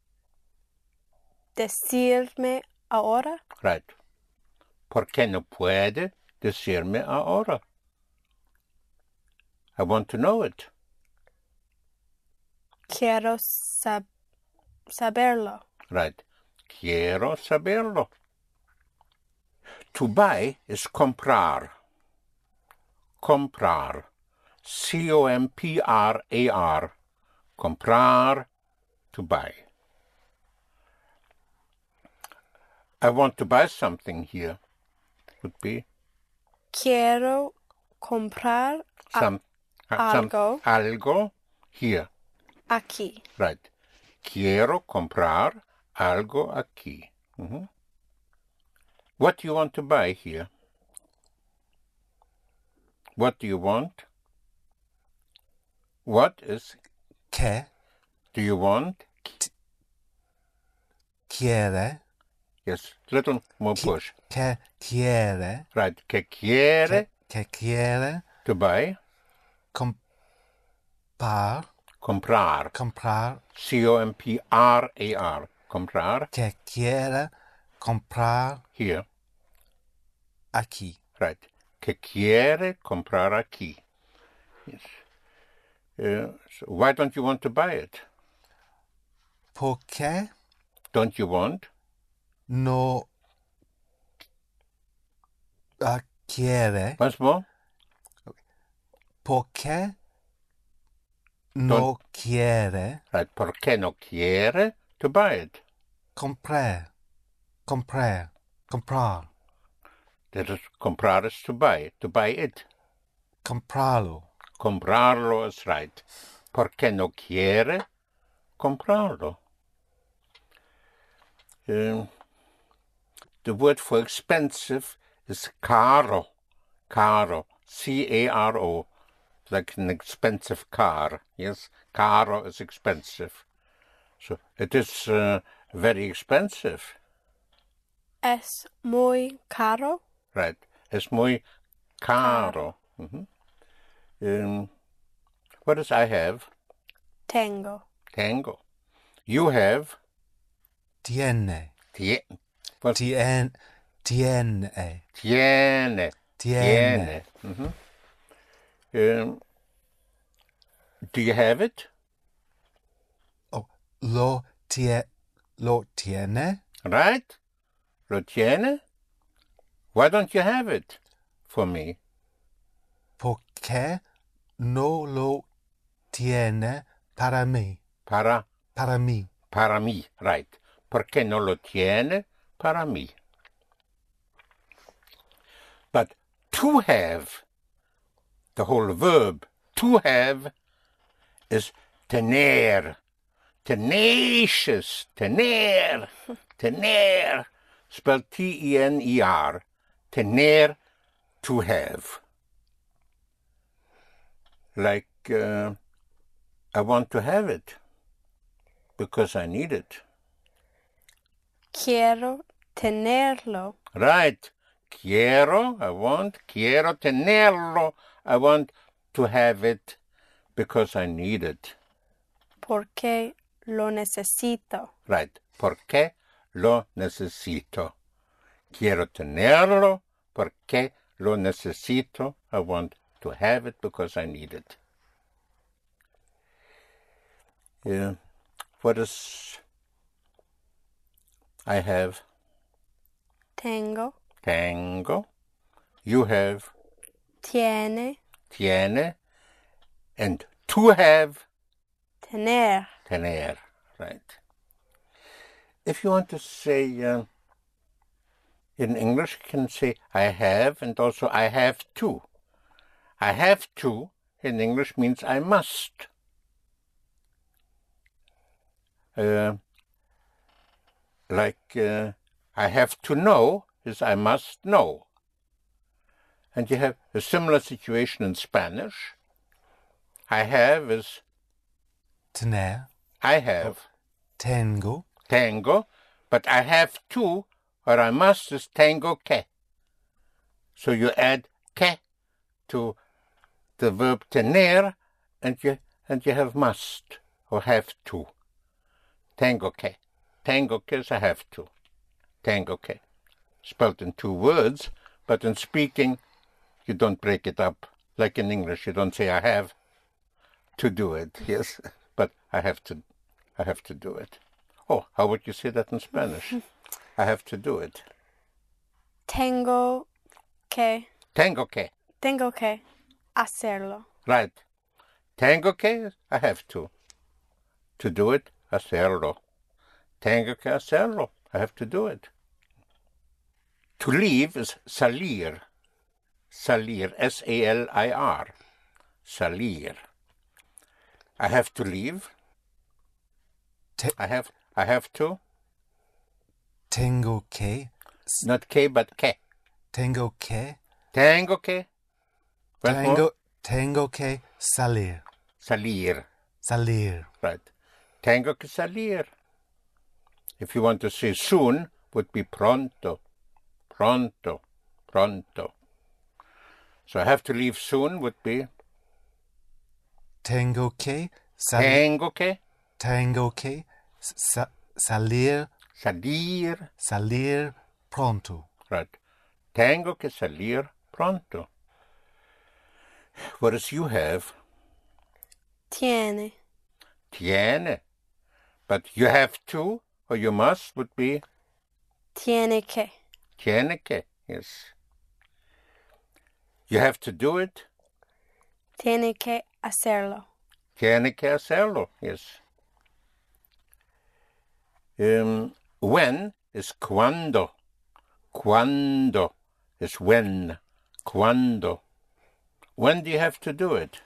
decirme ahora? Right. ¿Por qué no puede decirme ahora? I want to know it. Quiero sab- saberlo. Right. Quiero saberlo. To buy is comprar. Comprar. C O M P R A R. Comprar. To buy. I want to buy something here. Would be. Quiero comprar a- Some, uh, some- algo. algo here. aquí. Right. Quiero comprar algo aquí. Mm-hmm. What do you want to buy here? What do you want? What is... Que Do you want? quiere. Yes, little more push. Que quiere. Right. Que quiere Que quiere to buy. comprar. Comprar. Comprar. C O M P R A R. Comprar. Que quiere comprar Here. aquí. Right. Que quiere comprar aquí. Yes. Uh, so why don't you want to buy it? ¿Por qué Don't you want? no uh, quiere? Once more. ¿Por qué no quiere Right. ¿Por qué no quiere to buy it? comprar? Comprar. Comprar. That is, comprar is to buy. To buy it. Comprarlo. Comprarlo is right. ¿Por qué no quiere comprarlo? Um, the word for expensive is caro. Caro. C A R O. Like an expensive car. Yes, caro is expensive. So it is uh, very expensive. Es muy caro. Right. Es muy caro. Mm-hmm. Um, what does I have? Tengo. Tengo. You have? Tiene. Tie- what? Tien, tiene. Tiene. Tiene. Mm-hmm. Um, do you have it? Oh, lo tie, lo tiene. Right? Lo tiene? Why don't you have it for me? ¿Por qué no lo tiene para mí? Para, Para mí. para mí, right. ¿Por qué no lo tiene para mí? But to have, the whole verb, to have, is tener. Tenacious, tener, tener, spelled T E N E R, tener, to have. Like, uh, I want to have it because I need it. Quiero tenerlo. Right. quiero, I want. Quiero tenerlo, I want to have it because I need it. Porque lo necesito. Right. Porque lo necesito. Quiero tenerlo porque lo necesito. I want to have it because I need it. Yeah. What is I have? Tengo. Tengo. You have? Tiene. Tiene. And to have? Tener. Tener. Right. If you want to say, uh, in English, you can say I have and also I have to. I have to in English means I must. Uh, like uh, I have to know is I must know. And you have a similar situation in Spanish. I have is Tener. I have. Tengo. Tengo. But I have to or I must is tengo que. So you add que to the verb tener and you and you have must or have to. Tengo que. Tengo que is I have to. Tengo que. Spelled in two words, but in speaking, you don't break it up. Like in English, you don't say I have to do it, yes, but I have to, I have to do it. Oh, how would you say that in Spanish? I have to do it. Tengo que. Tengo que. Tengo que hacerlo. Right. Tengo que, I have to. To do it, hacerlo. Tengo que hacerlo. I have to do it. To leave is salir. Salir. S A L I R. Salir. I have to leave. Te- I have I have to. Tengo que. Not que, but que. Tengo que. Tengo que. Once more. Tengo, tengo que salir. Salir. Salir. Right. Tengo que salir. If you want to say soon, would be pronto. Pronto. Pronto. So I have to leave soon would be Tengo que salir. tengo que Tengo que sa- salir. salir. Salir pronto. Right. Tengo que salir pronto. What does you have? Tiene. Tiene. But you have to or you must would be Tiene que. tiene que. Yes. You have to do it. Tiene que hacerlo. Tiene que hacerlo. Yes. Um, when is cuando. Cuando is when. Cuando. When do you have to do it?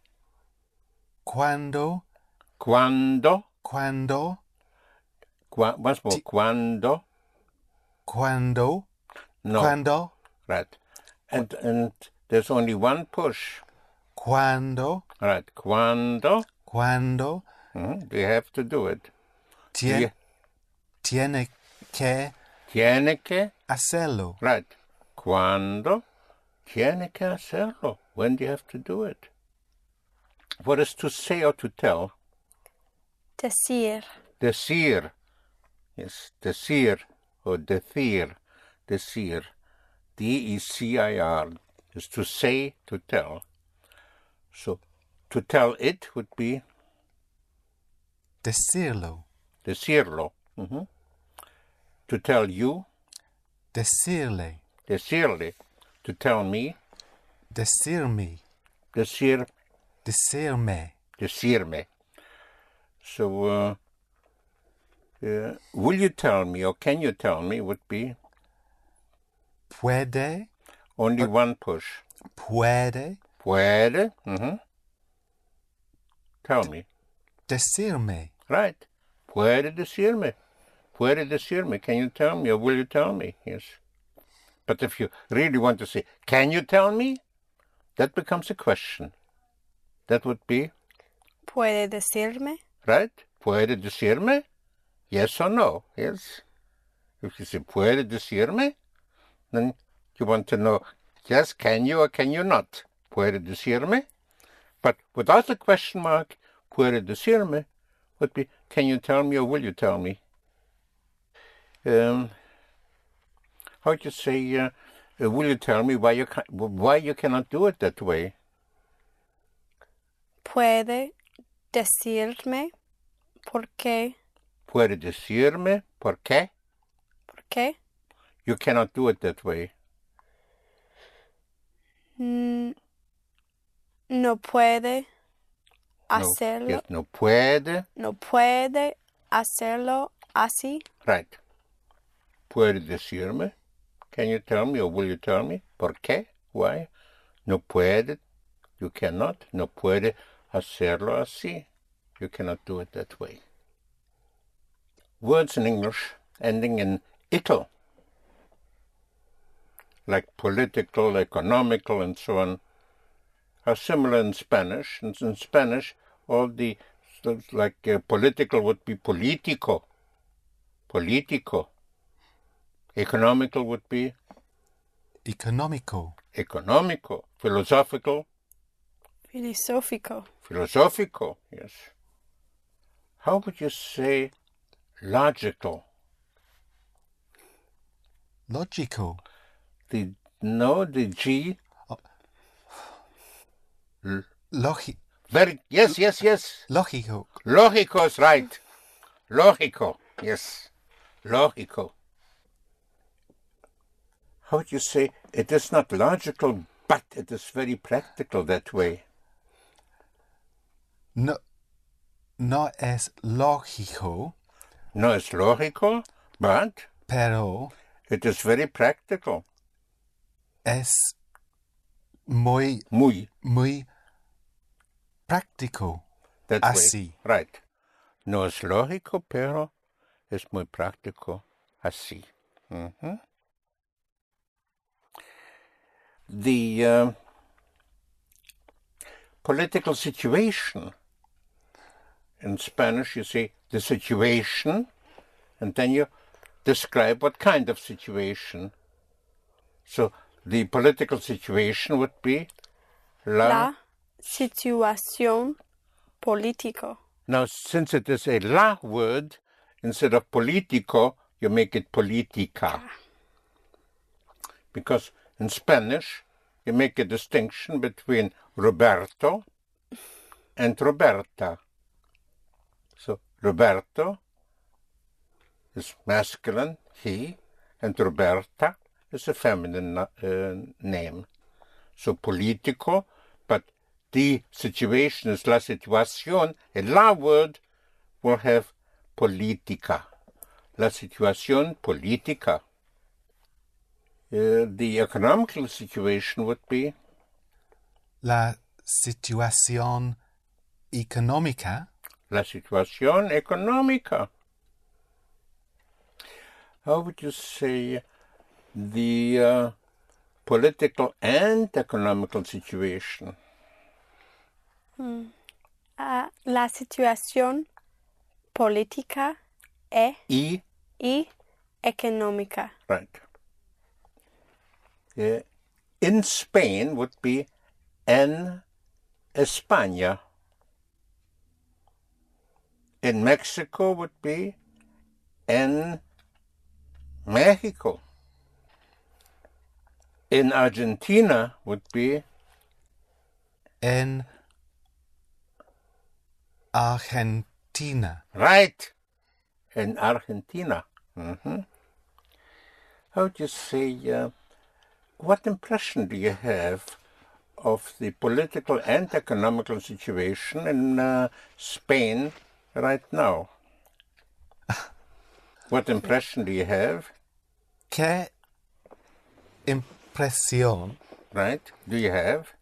Cuando. Cuando. Cuando. Cu- once more. Ti- Cuando. Cuando. No. Cuando. Right. And and there's only one push. Cuando. Right. Cuando. Cuando. Mhm. You have to do it. Tie- Yeah. Tiene que Tiene que. hacerlo. Right. Cuando. Tiene que hacerlo. When do you have to do it? What is to say or to tell? Decir. Decir. Yes. Decir or decir. Decir. D E C I R is to say, to tell. So, to tell it would be Decirlo. decirlo. Mhm. To tell you, Decirle. decirle. To tell me, Decirme. decir, Decirme. decirme. So, uh, uh, will you tell me or can you tell me would be Puede. only one push. Puede. Puede. Mhm. Tell me. Decirme. Right. Puede decirme. Puede decirme. Can you tell me or will you tell me? Yes. But if you really want to say, can you tell me? That becomes a question. That would be, Puede decirme. right? Puede decirme? Yes or no? Yes. If you say, puede decirme? Then You want to know, yes, can you or can you not? Puede decirme? But without the question mark, puede decirme would be, can you tell me or will you tell me? Um, how would you say, uh, uh, will you tell me why you, ca- why you cannot do it that way? Puede decirme por qué. Puede decirme por qué? ¿Por qué? You cannot do it that way. Mm, no puede hacerlo. No, yes, no puede. No puede hacerlo así. Right. Puede decirme. Can you tell me or will you tell me? ¿Por qué? Why? No puede. You cannot. No puede hacerlo así. You cannot do it that way. Words in English ending in ito, like political, economical, and so on, are similar in Spanish. And in Spanish, all the, like uh, political would be politico, politico. Economical would be Economico. economico. Philosophical, Filosófico. philosophical, yes. How would you say logical? Logico. The, no, the G. Logi- Very, yes, yes, yes. Logico. Lógico is right. Lógico, yes. Lógico. How would you say, it is not logical, but it is very practical that way? No, no es lógico, No, it's lógico, but pero it is very practical. es muy, Muy, muy práctico. that Así. way. Right. No es lógico, pero es muy práctico. Así. Mhm. The uh, political situation. In Spanish, you say the situation, and then you describe what kind of situation. So the political situation would be la. La situación político. Now, since it is a la word, instead of politico, you make it politica. Because in Spanish, you make a distinction between Roberto and Roberta. So Roberto is masculine, he, and Roberta is a feminine uh, name. So politico, but the situation is la situación. A la word will have politica. La situación política. Uh, the economical situation would be La situación económica. la situación económica. How would you say the uh, political and economical situation? Mm. Ah, la situación política e Y, y económica. right. Uh, in Spain would be en España. In Mexico would be en Mexico. In Argentina would be En Argentina. right. In Argentina. Mm-hmm. How would you say, uh, what impression do you have of the political and economical situation in uh, Spain right now? What impression do you have? ¿Qué impresión Right? Do you have?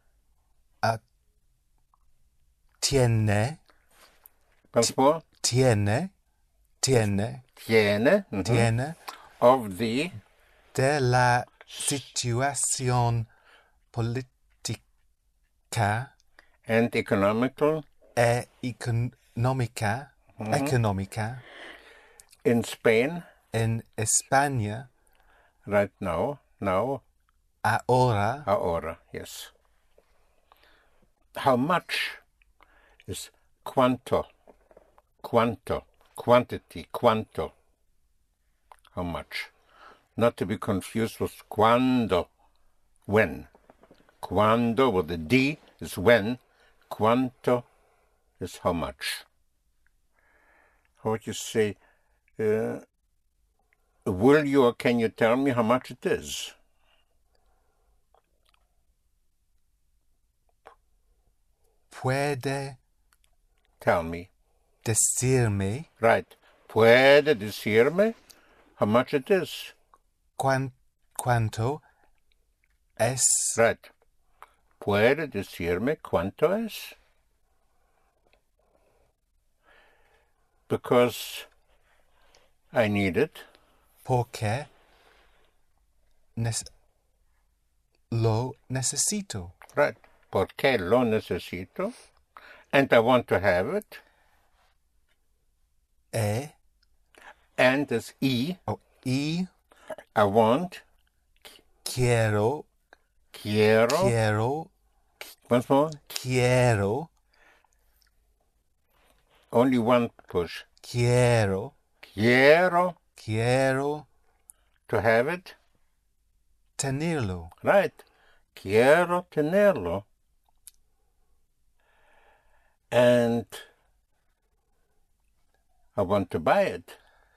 tiene, Once more. tiene, tiene, Tiene. Mhm. tiene Of the de la situación política and economical e económica, económica in Spain en España right now. Now, ahora, Ahora, yes. How much is cuánto, cuánto, quantity, cuánto. How much? Not to be confused with cuándo, when. Cuándo with the D is when. Cuánto is how much. How would you say, uh, will you or can you tell me how much it is? puede Tell me. decirme Right. Puede decirme how much it is? cuán- cuánto es Right. Puede decirme cuánto es? Because I need it. porque nes- lo necesito. Right. Porque lo necesito. And I want to have it. E And is y. o y I want. quiero, Quiero. quiero, Once more. quiero, Only one push. quiero, Quiero quiero to have it. tenerlo. Right. Quiero tenerlo. And I want to buy it.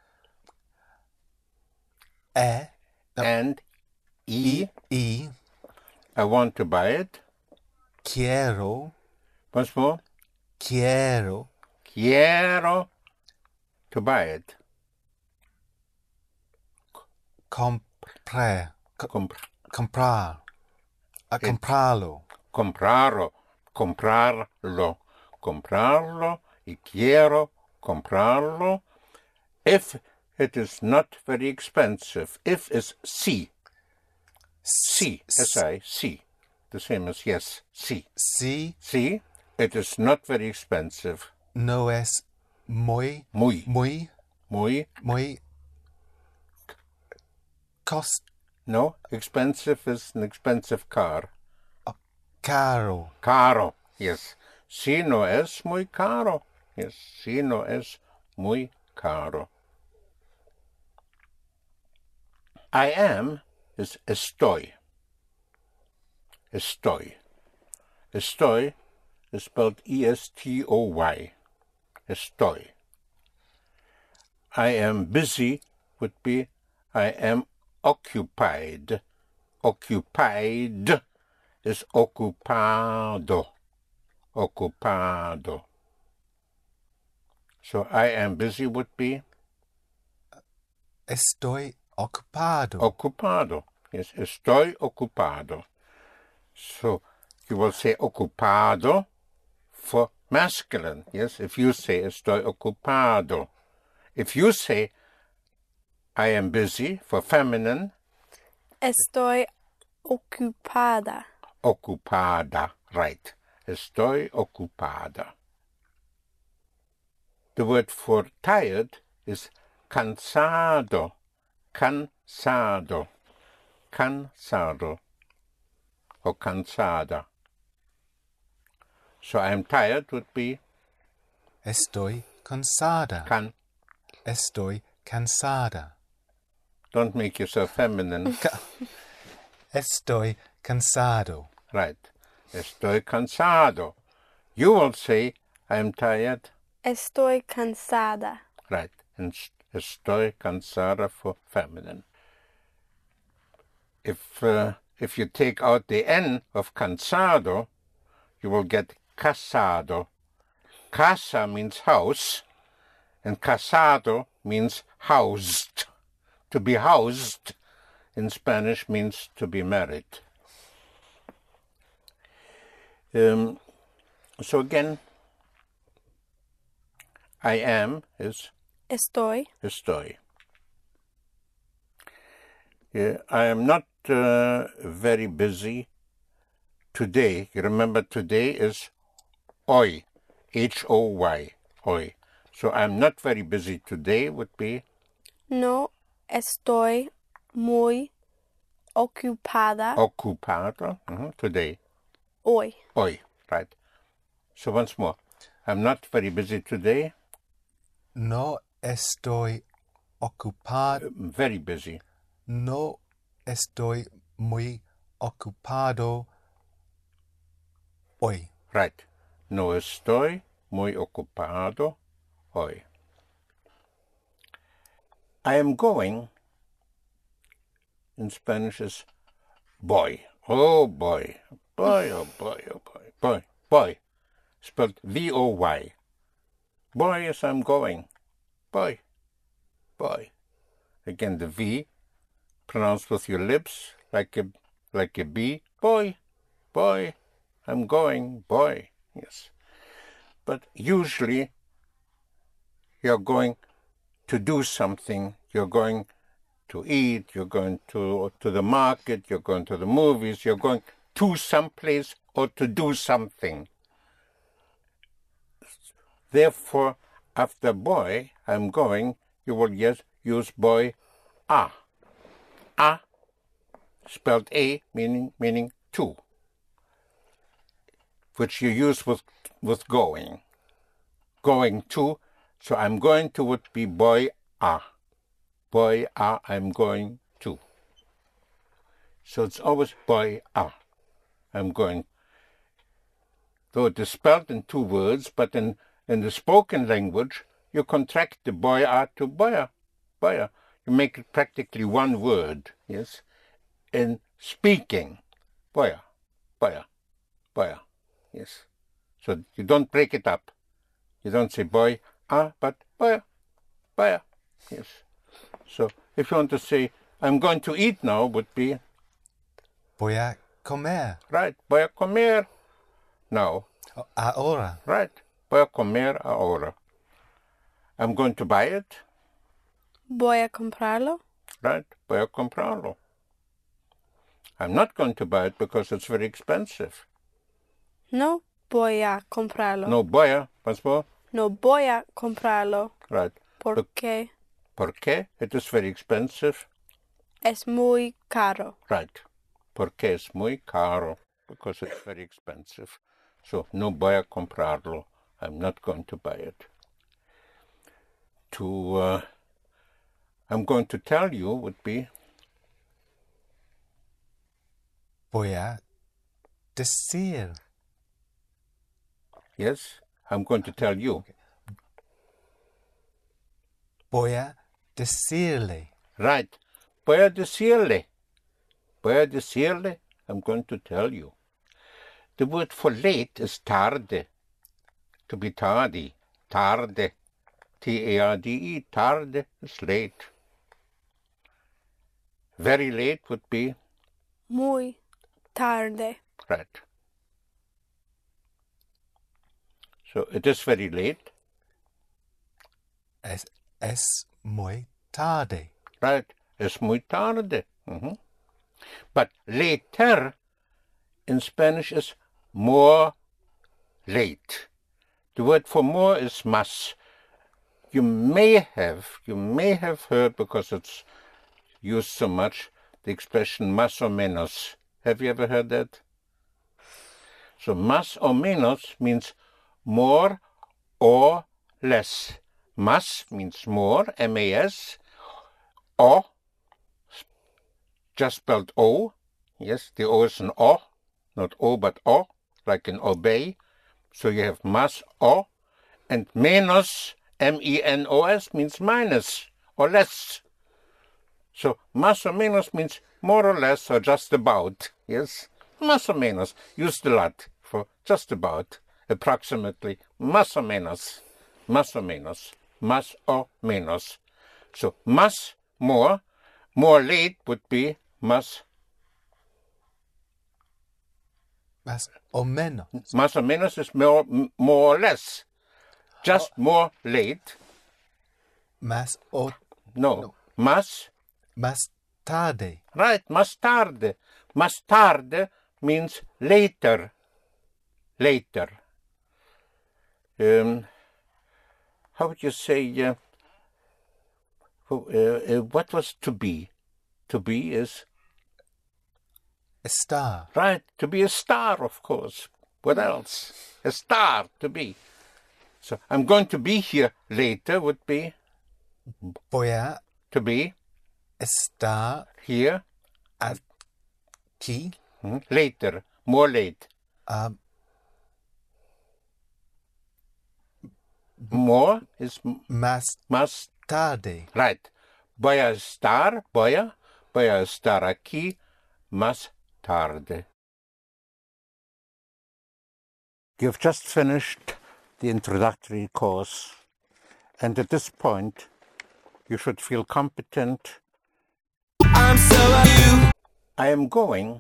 E And y. y I want to buy it. quiero, Once more. quiero Quiero to buy it. comprar, co- Comp- comprar, a comprarlo. comprarlo. Comprarlo. Comprarlo. Y quiero comprarlo. If it is not very expensive. If is sí. Sí. S-I. Sí. The same as yes. Sí. Si Sí. It is not very expensive. no es muy, Muy. muy, Muy. muy cost No. Expensive is an expensive car. caro. Caro. Yes. Sí no es muy caro. Yes. Sí no es muy caro. I am is estoy. Estoy. Estoy is spelled E S T O Y. Estoy. I am busy would be I am occupied. Occupied is ocupado. Ocupado. So I am busy would be Estoy ocupado. ocupado. Yes, estoy ocupado. So you will say ocupado for masculine. Yes, if you say estoy ocupado. If you say I am busy for feminine, Estoy ocupada. ocupada. Right. Estoy ocupada. The word for tired is cansado. Cansado. Cansado. Or cansada. So I'm tired would be Estoy cansada. can. Estoy cansada. Don't make yourself feminine. Estoy cansado. Right. Estoy cansado. You will say I'm tired. Estoy cansada. Right. And estoy cansada for feminine. If uh, if you take out the N of cansado, you will get casado. Casa means house, and casado means housed. To be housed in Spanish means to be married. Um, so again, I am is Estoy. estoy. Yeah, I am not uh, very busy today. You remember today is hoy, H O Y, hoy. So I'm not very busy today would be No estoy muy ocupada Ocupado. Mhm, today. hoy. Hoy. Right. So once more. I'm not very busy today. No estoy ocupado. Very busy. No estoy muy ocupado hoy. Right. No estoy muy ocupado hoy. I am going, in Spanish, is boy. Oh, boy. Boy, oh, boy, oh, boy. Boy. Boy. Spelled V O Y. Boy, yes, I'm going. Boy. Boy. Again, the V, pronounced with your lips, like a, like a B. Boy. Boy. I'm going. Boy. Yes. But usually, you're going to do something. You're going to eat. You're going to, to the market. You're going to the movies. You're going to someplace or to do something. Therefore, after boy, I'm going, you will yes, use boy, a. A, spelled A, meaning meaning to, which you use with, with going. Going to, so I'm going to would be boy a. Boy a, I'm going to. So it's always boy a. I'm going. Though it is spelled in two words, but in In the spoken language, you contract the boya to boya, boya. You make it practically one word, yes? In speaking, boya, boya, boya, yes? So you don't break it up. You don't say boy, ah, but boya, boya, yes? So if you want to say, I'm going to eat now, would be... Voy a comer. Right, voy a comer now. Ahora. Right. Voy a comer ahora. I'm going to buy it. Voy a comprarlo. Right, voy a comprarlo. I'm not going to buy it because it's very expensive. No voy a comprarlo. No voy a, once more. No voy a comprarlo. Right. ¿Por qué? ¿Por qué? It is very expensive. Es muy caro. Right. Porque es muy caro. Because it's very expensive. So, no voy a comprarlo. I'm not going to buy it. To, uh, I'm going to tell you would be... Voy a decir. Yes, I'm going to tell you. Okay. Voy a decirle. Right. Voy a decirle. Voy a decirle. I'm going to tell you. The word for late is tarde. To be tardy. Tarde. T A R D E. Tarde is late. Very late would be... Muy tarde. Right. So it is very late. Es, es muy tarde. Right. Es muy tarde. Mm-hmm. But later in Spanish is more late. The word for more is más. You may have, you may have heard, because it's used so much, the expression más o menos. Have you ever heard that? So más o menos means more or less. Más means more, M A S. O, just spelled O. Yes, the O is an O, not O but O, like in obey. So you have más o, and menos, M E N O S, means minus or less. So más o menos means more or less or just about. Yes, más o menos, used a lot for just about, approximately, más o menos, más o menos, más o menos. So más, more, more late would be más. Más o menos. Más o menos is more, more or less. Just oh. More late. Más o... No. no. Más. Más tarde. Right, más tarde. Más tarde means later. Later. Um, how would you say... Uh, uh, uh, what was to be? To be is... Estar. Right, to be a star, of course. What else? A star, to be. So I'm going to be here later would be Voy a to be estar here aquí hmm, later, more late. uh, More is m- más más, tarde. right. Voy a estar, voy a, voy a estar aquí más tarde. You've just finished the introductory course, and at this point, you should feel competent. I'm so you. I am going,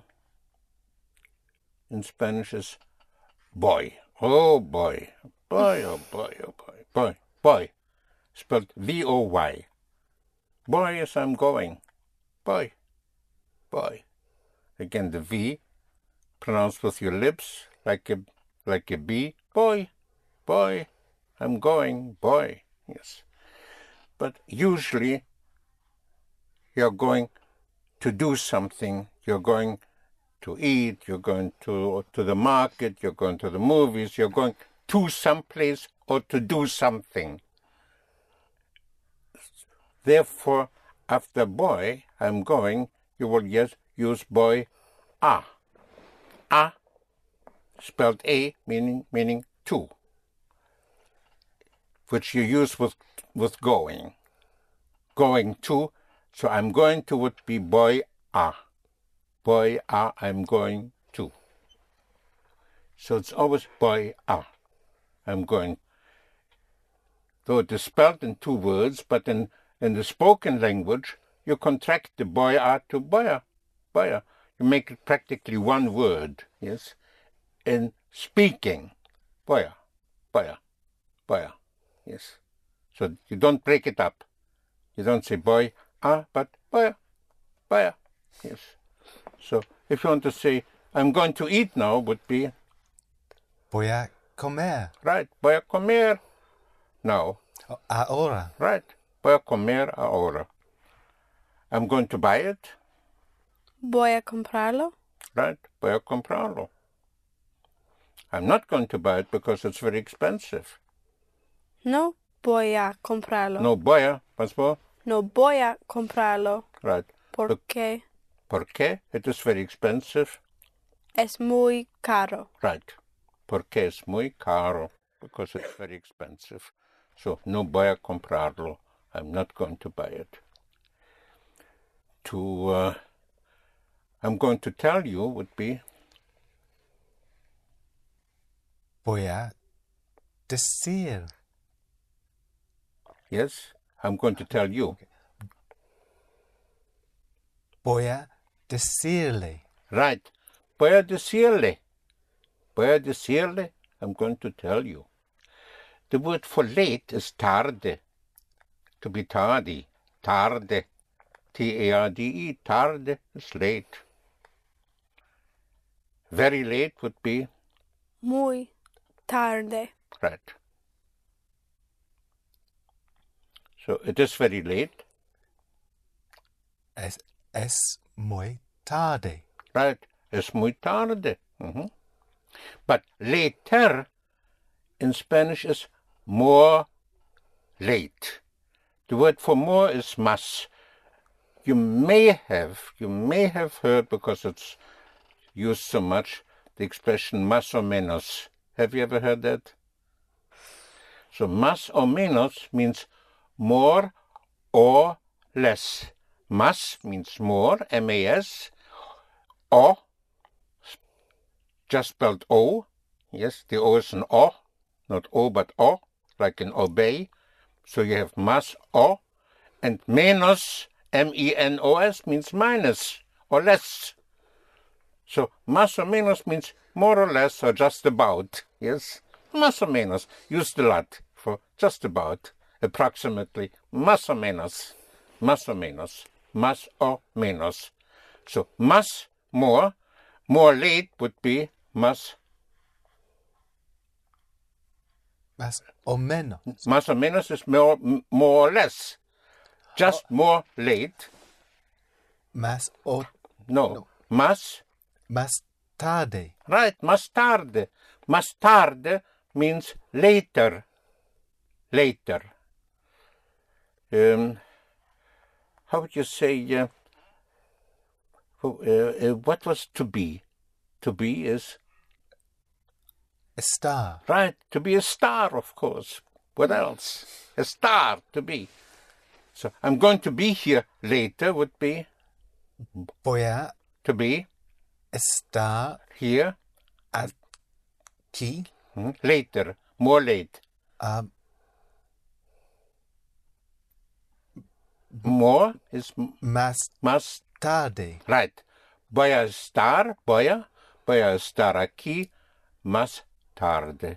in Spanish, is boy. Oh, boy. Boy, oh, boy, oh, boy. Boy, boy. Spelled V O Y. Boy, yes, I'm going. Boy. Boy. Again, the V, pronounced with your lips, like a, like a B. Boy. Boy. I'm going. Boy. Yes. But usually, you're going to do something. You're going to eat. You're going to, to the market. You're going to the movies. You're going to someplace or to do something. Therefore, after boy, I'm going, you will yes, use boy, a. A, spelled A, meaning meaning to, which you use with, with going. Going to, so I'm going to would be boy a. Boy a, I'm going to. So it's always boy a. I'm going. Though it is spelled in two words, but in, in the spoken language, you contract the boy a to boya. Boya. You make it practically one word, yes? In speaking, boya, boya, boya, yes? So you don't break it up. You don't say boy a, but boya, boya, yes? So if you want to say, I'm going to eat now, would be Voy a comer. right, voy a comer now. Ahora. Right, voy a comer ahora. I'm going to buy it. Voy a comprarlo. Right, voy a comprarlo. I'm not going to buy it because it's very expensive. No voy a comprarlo. No voy a, más more. No voy a comprarlo. Right. Porque ¿Por qué? It is very expensive. es muy caro. Right. Porque es muy caro. Because it's very expensive. So, no voy a comprarlo. I'm not going to buy it. To, uh, I'm going to tell you would be, Voy a decir. yes, I'm going to tell you. Voy a decirle. Right. Voy a decirle. Voy a decirle. I'm going to tell you. The word for late is tarde. To be tardy. Tarde. T A R D E. Tarde is late. Very late would be Muy tarde. right. So it is very late. Es, es muy tarde. Right. Es muy tarde. Mhm. But later in Spanish is more late. The word for more is más. You may have, you may have heard, because it's used so much, the expression más o menos. Have you ever heard that? So más o menos means more or less. Más means more, M A S. O, just spelled O. Yes, the O is an O, not O but O, like in obey. So you have más o, and menos, M E N O S, means minus or less. So más o menos means more or less or just about. Yes, más o menos, used a lot for just about, approximately, más o menos, más o menos, más o menos. So más, more, more late would be más. Más o menos. Más o menos is more, more or less. Just more late. Más o... No. No. Más, Más tarde. Right, más tarde. Más tarde means later. Later. Um, how would you say, uh, uh, uh, what was to be? To be is, Estar. right, to be a star, of course. What else? A star, to be. So, I'm going to be here later would be, Voy a to be, estar here, aquí hmm, later, more late. uh, More is m- más más, tarde. right. Voy a estar, voy a, voy a estar aquí más tarde.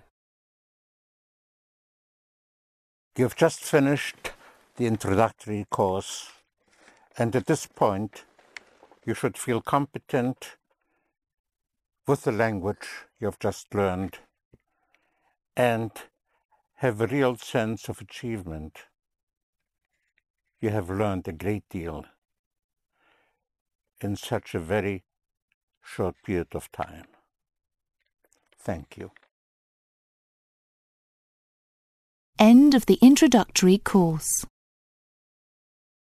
You've just finished the introductory course, and at this point, you should feel competent with the language you've just learned and have a real sense of achievement. You have learned a great deal in such a very short period of time. Thank you. End of the introductory course.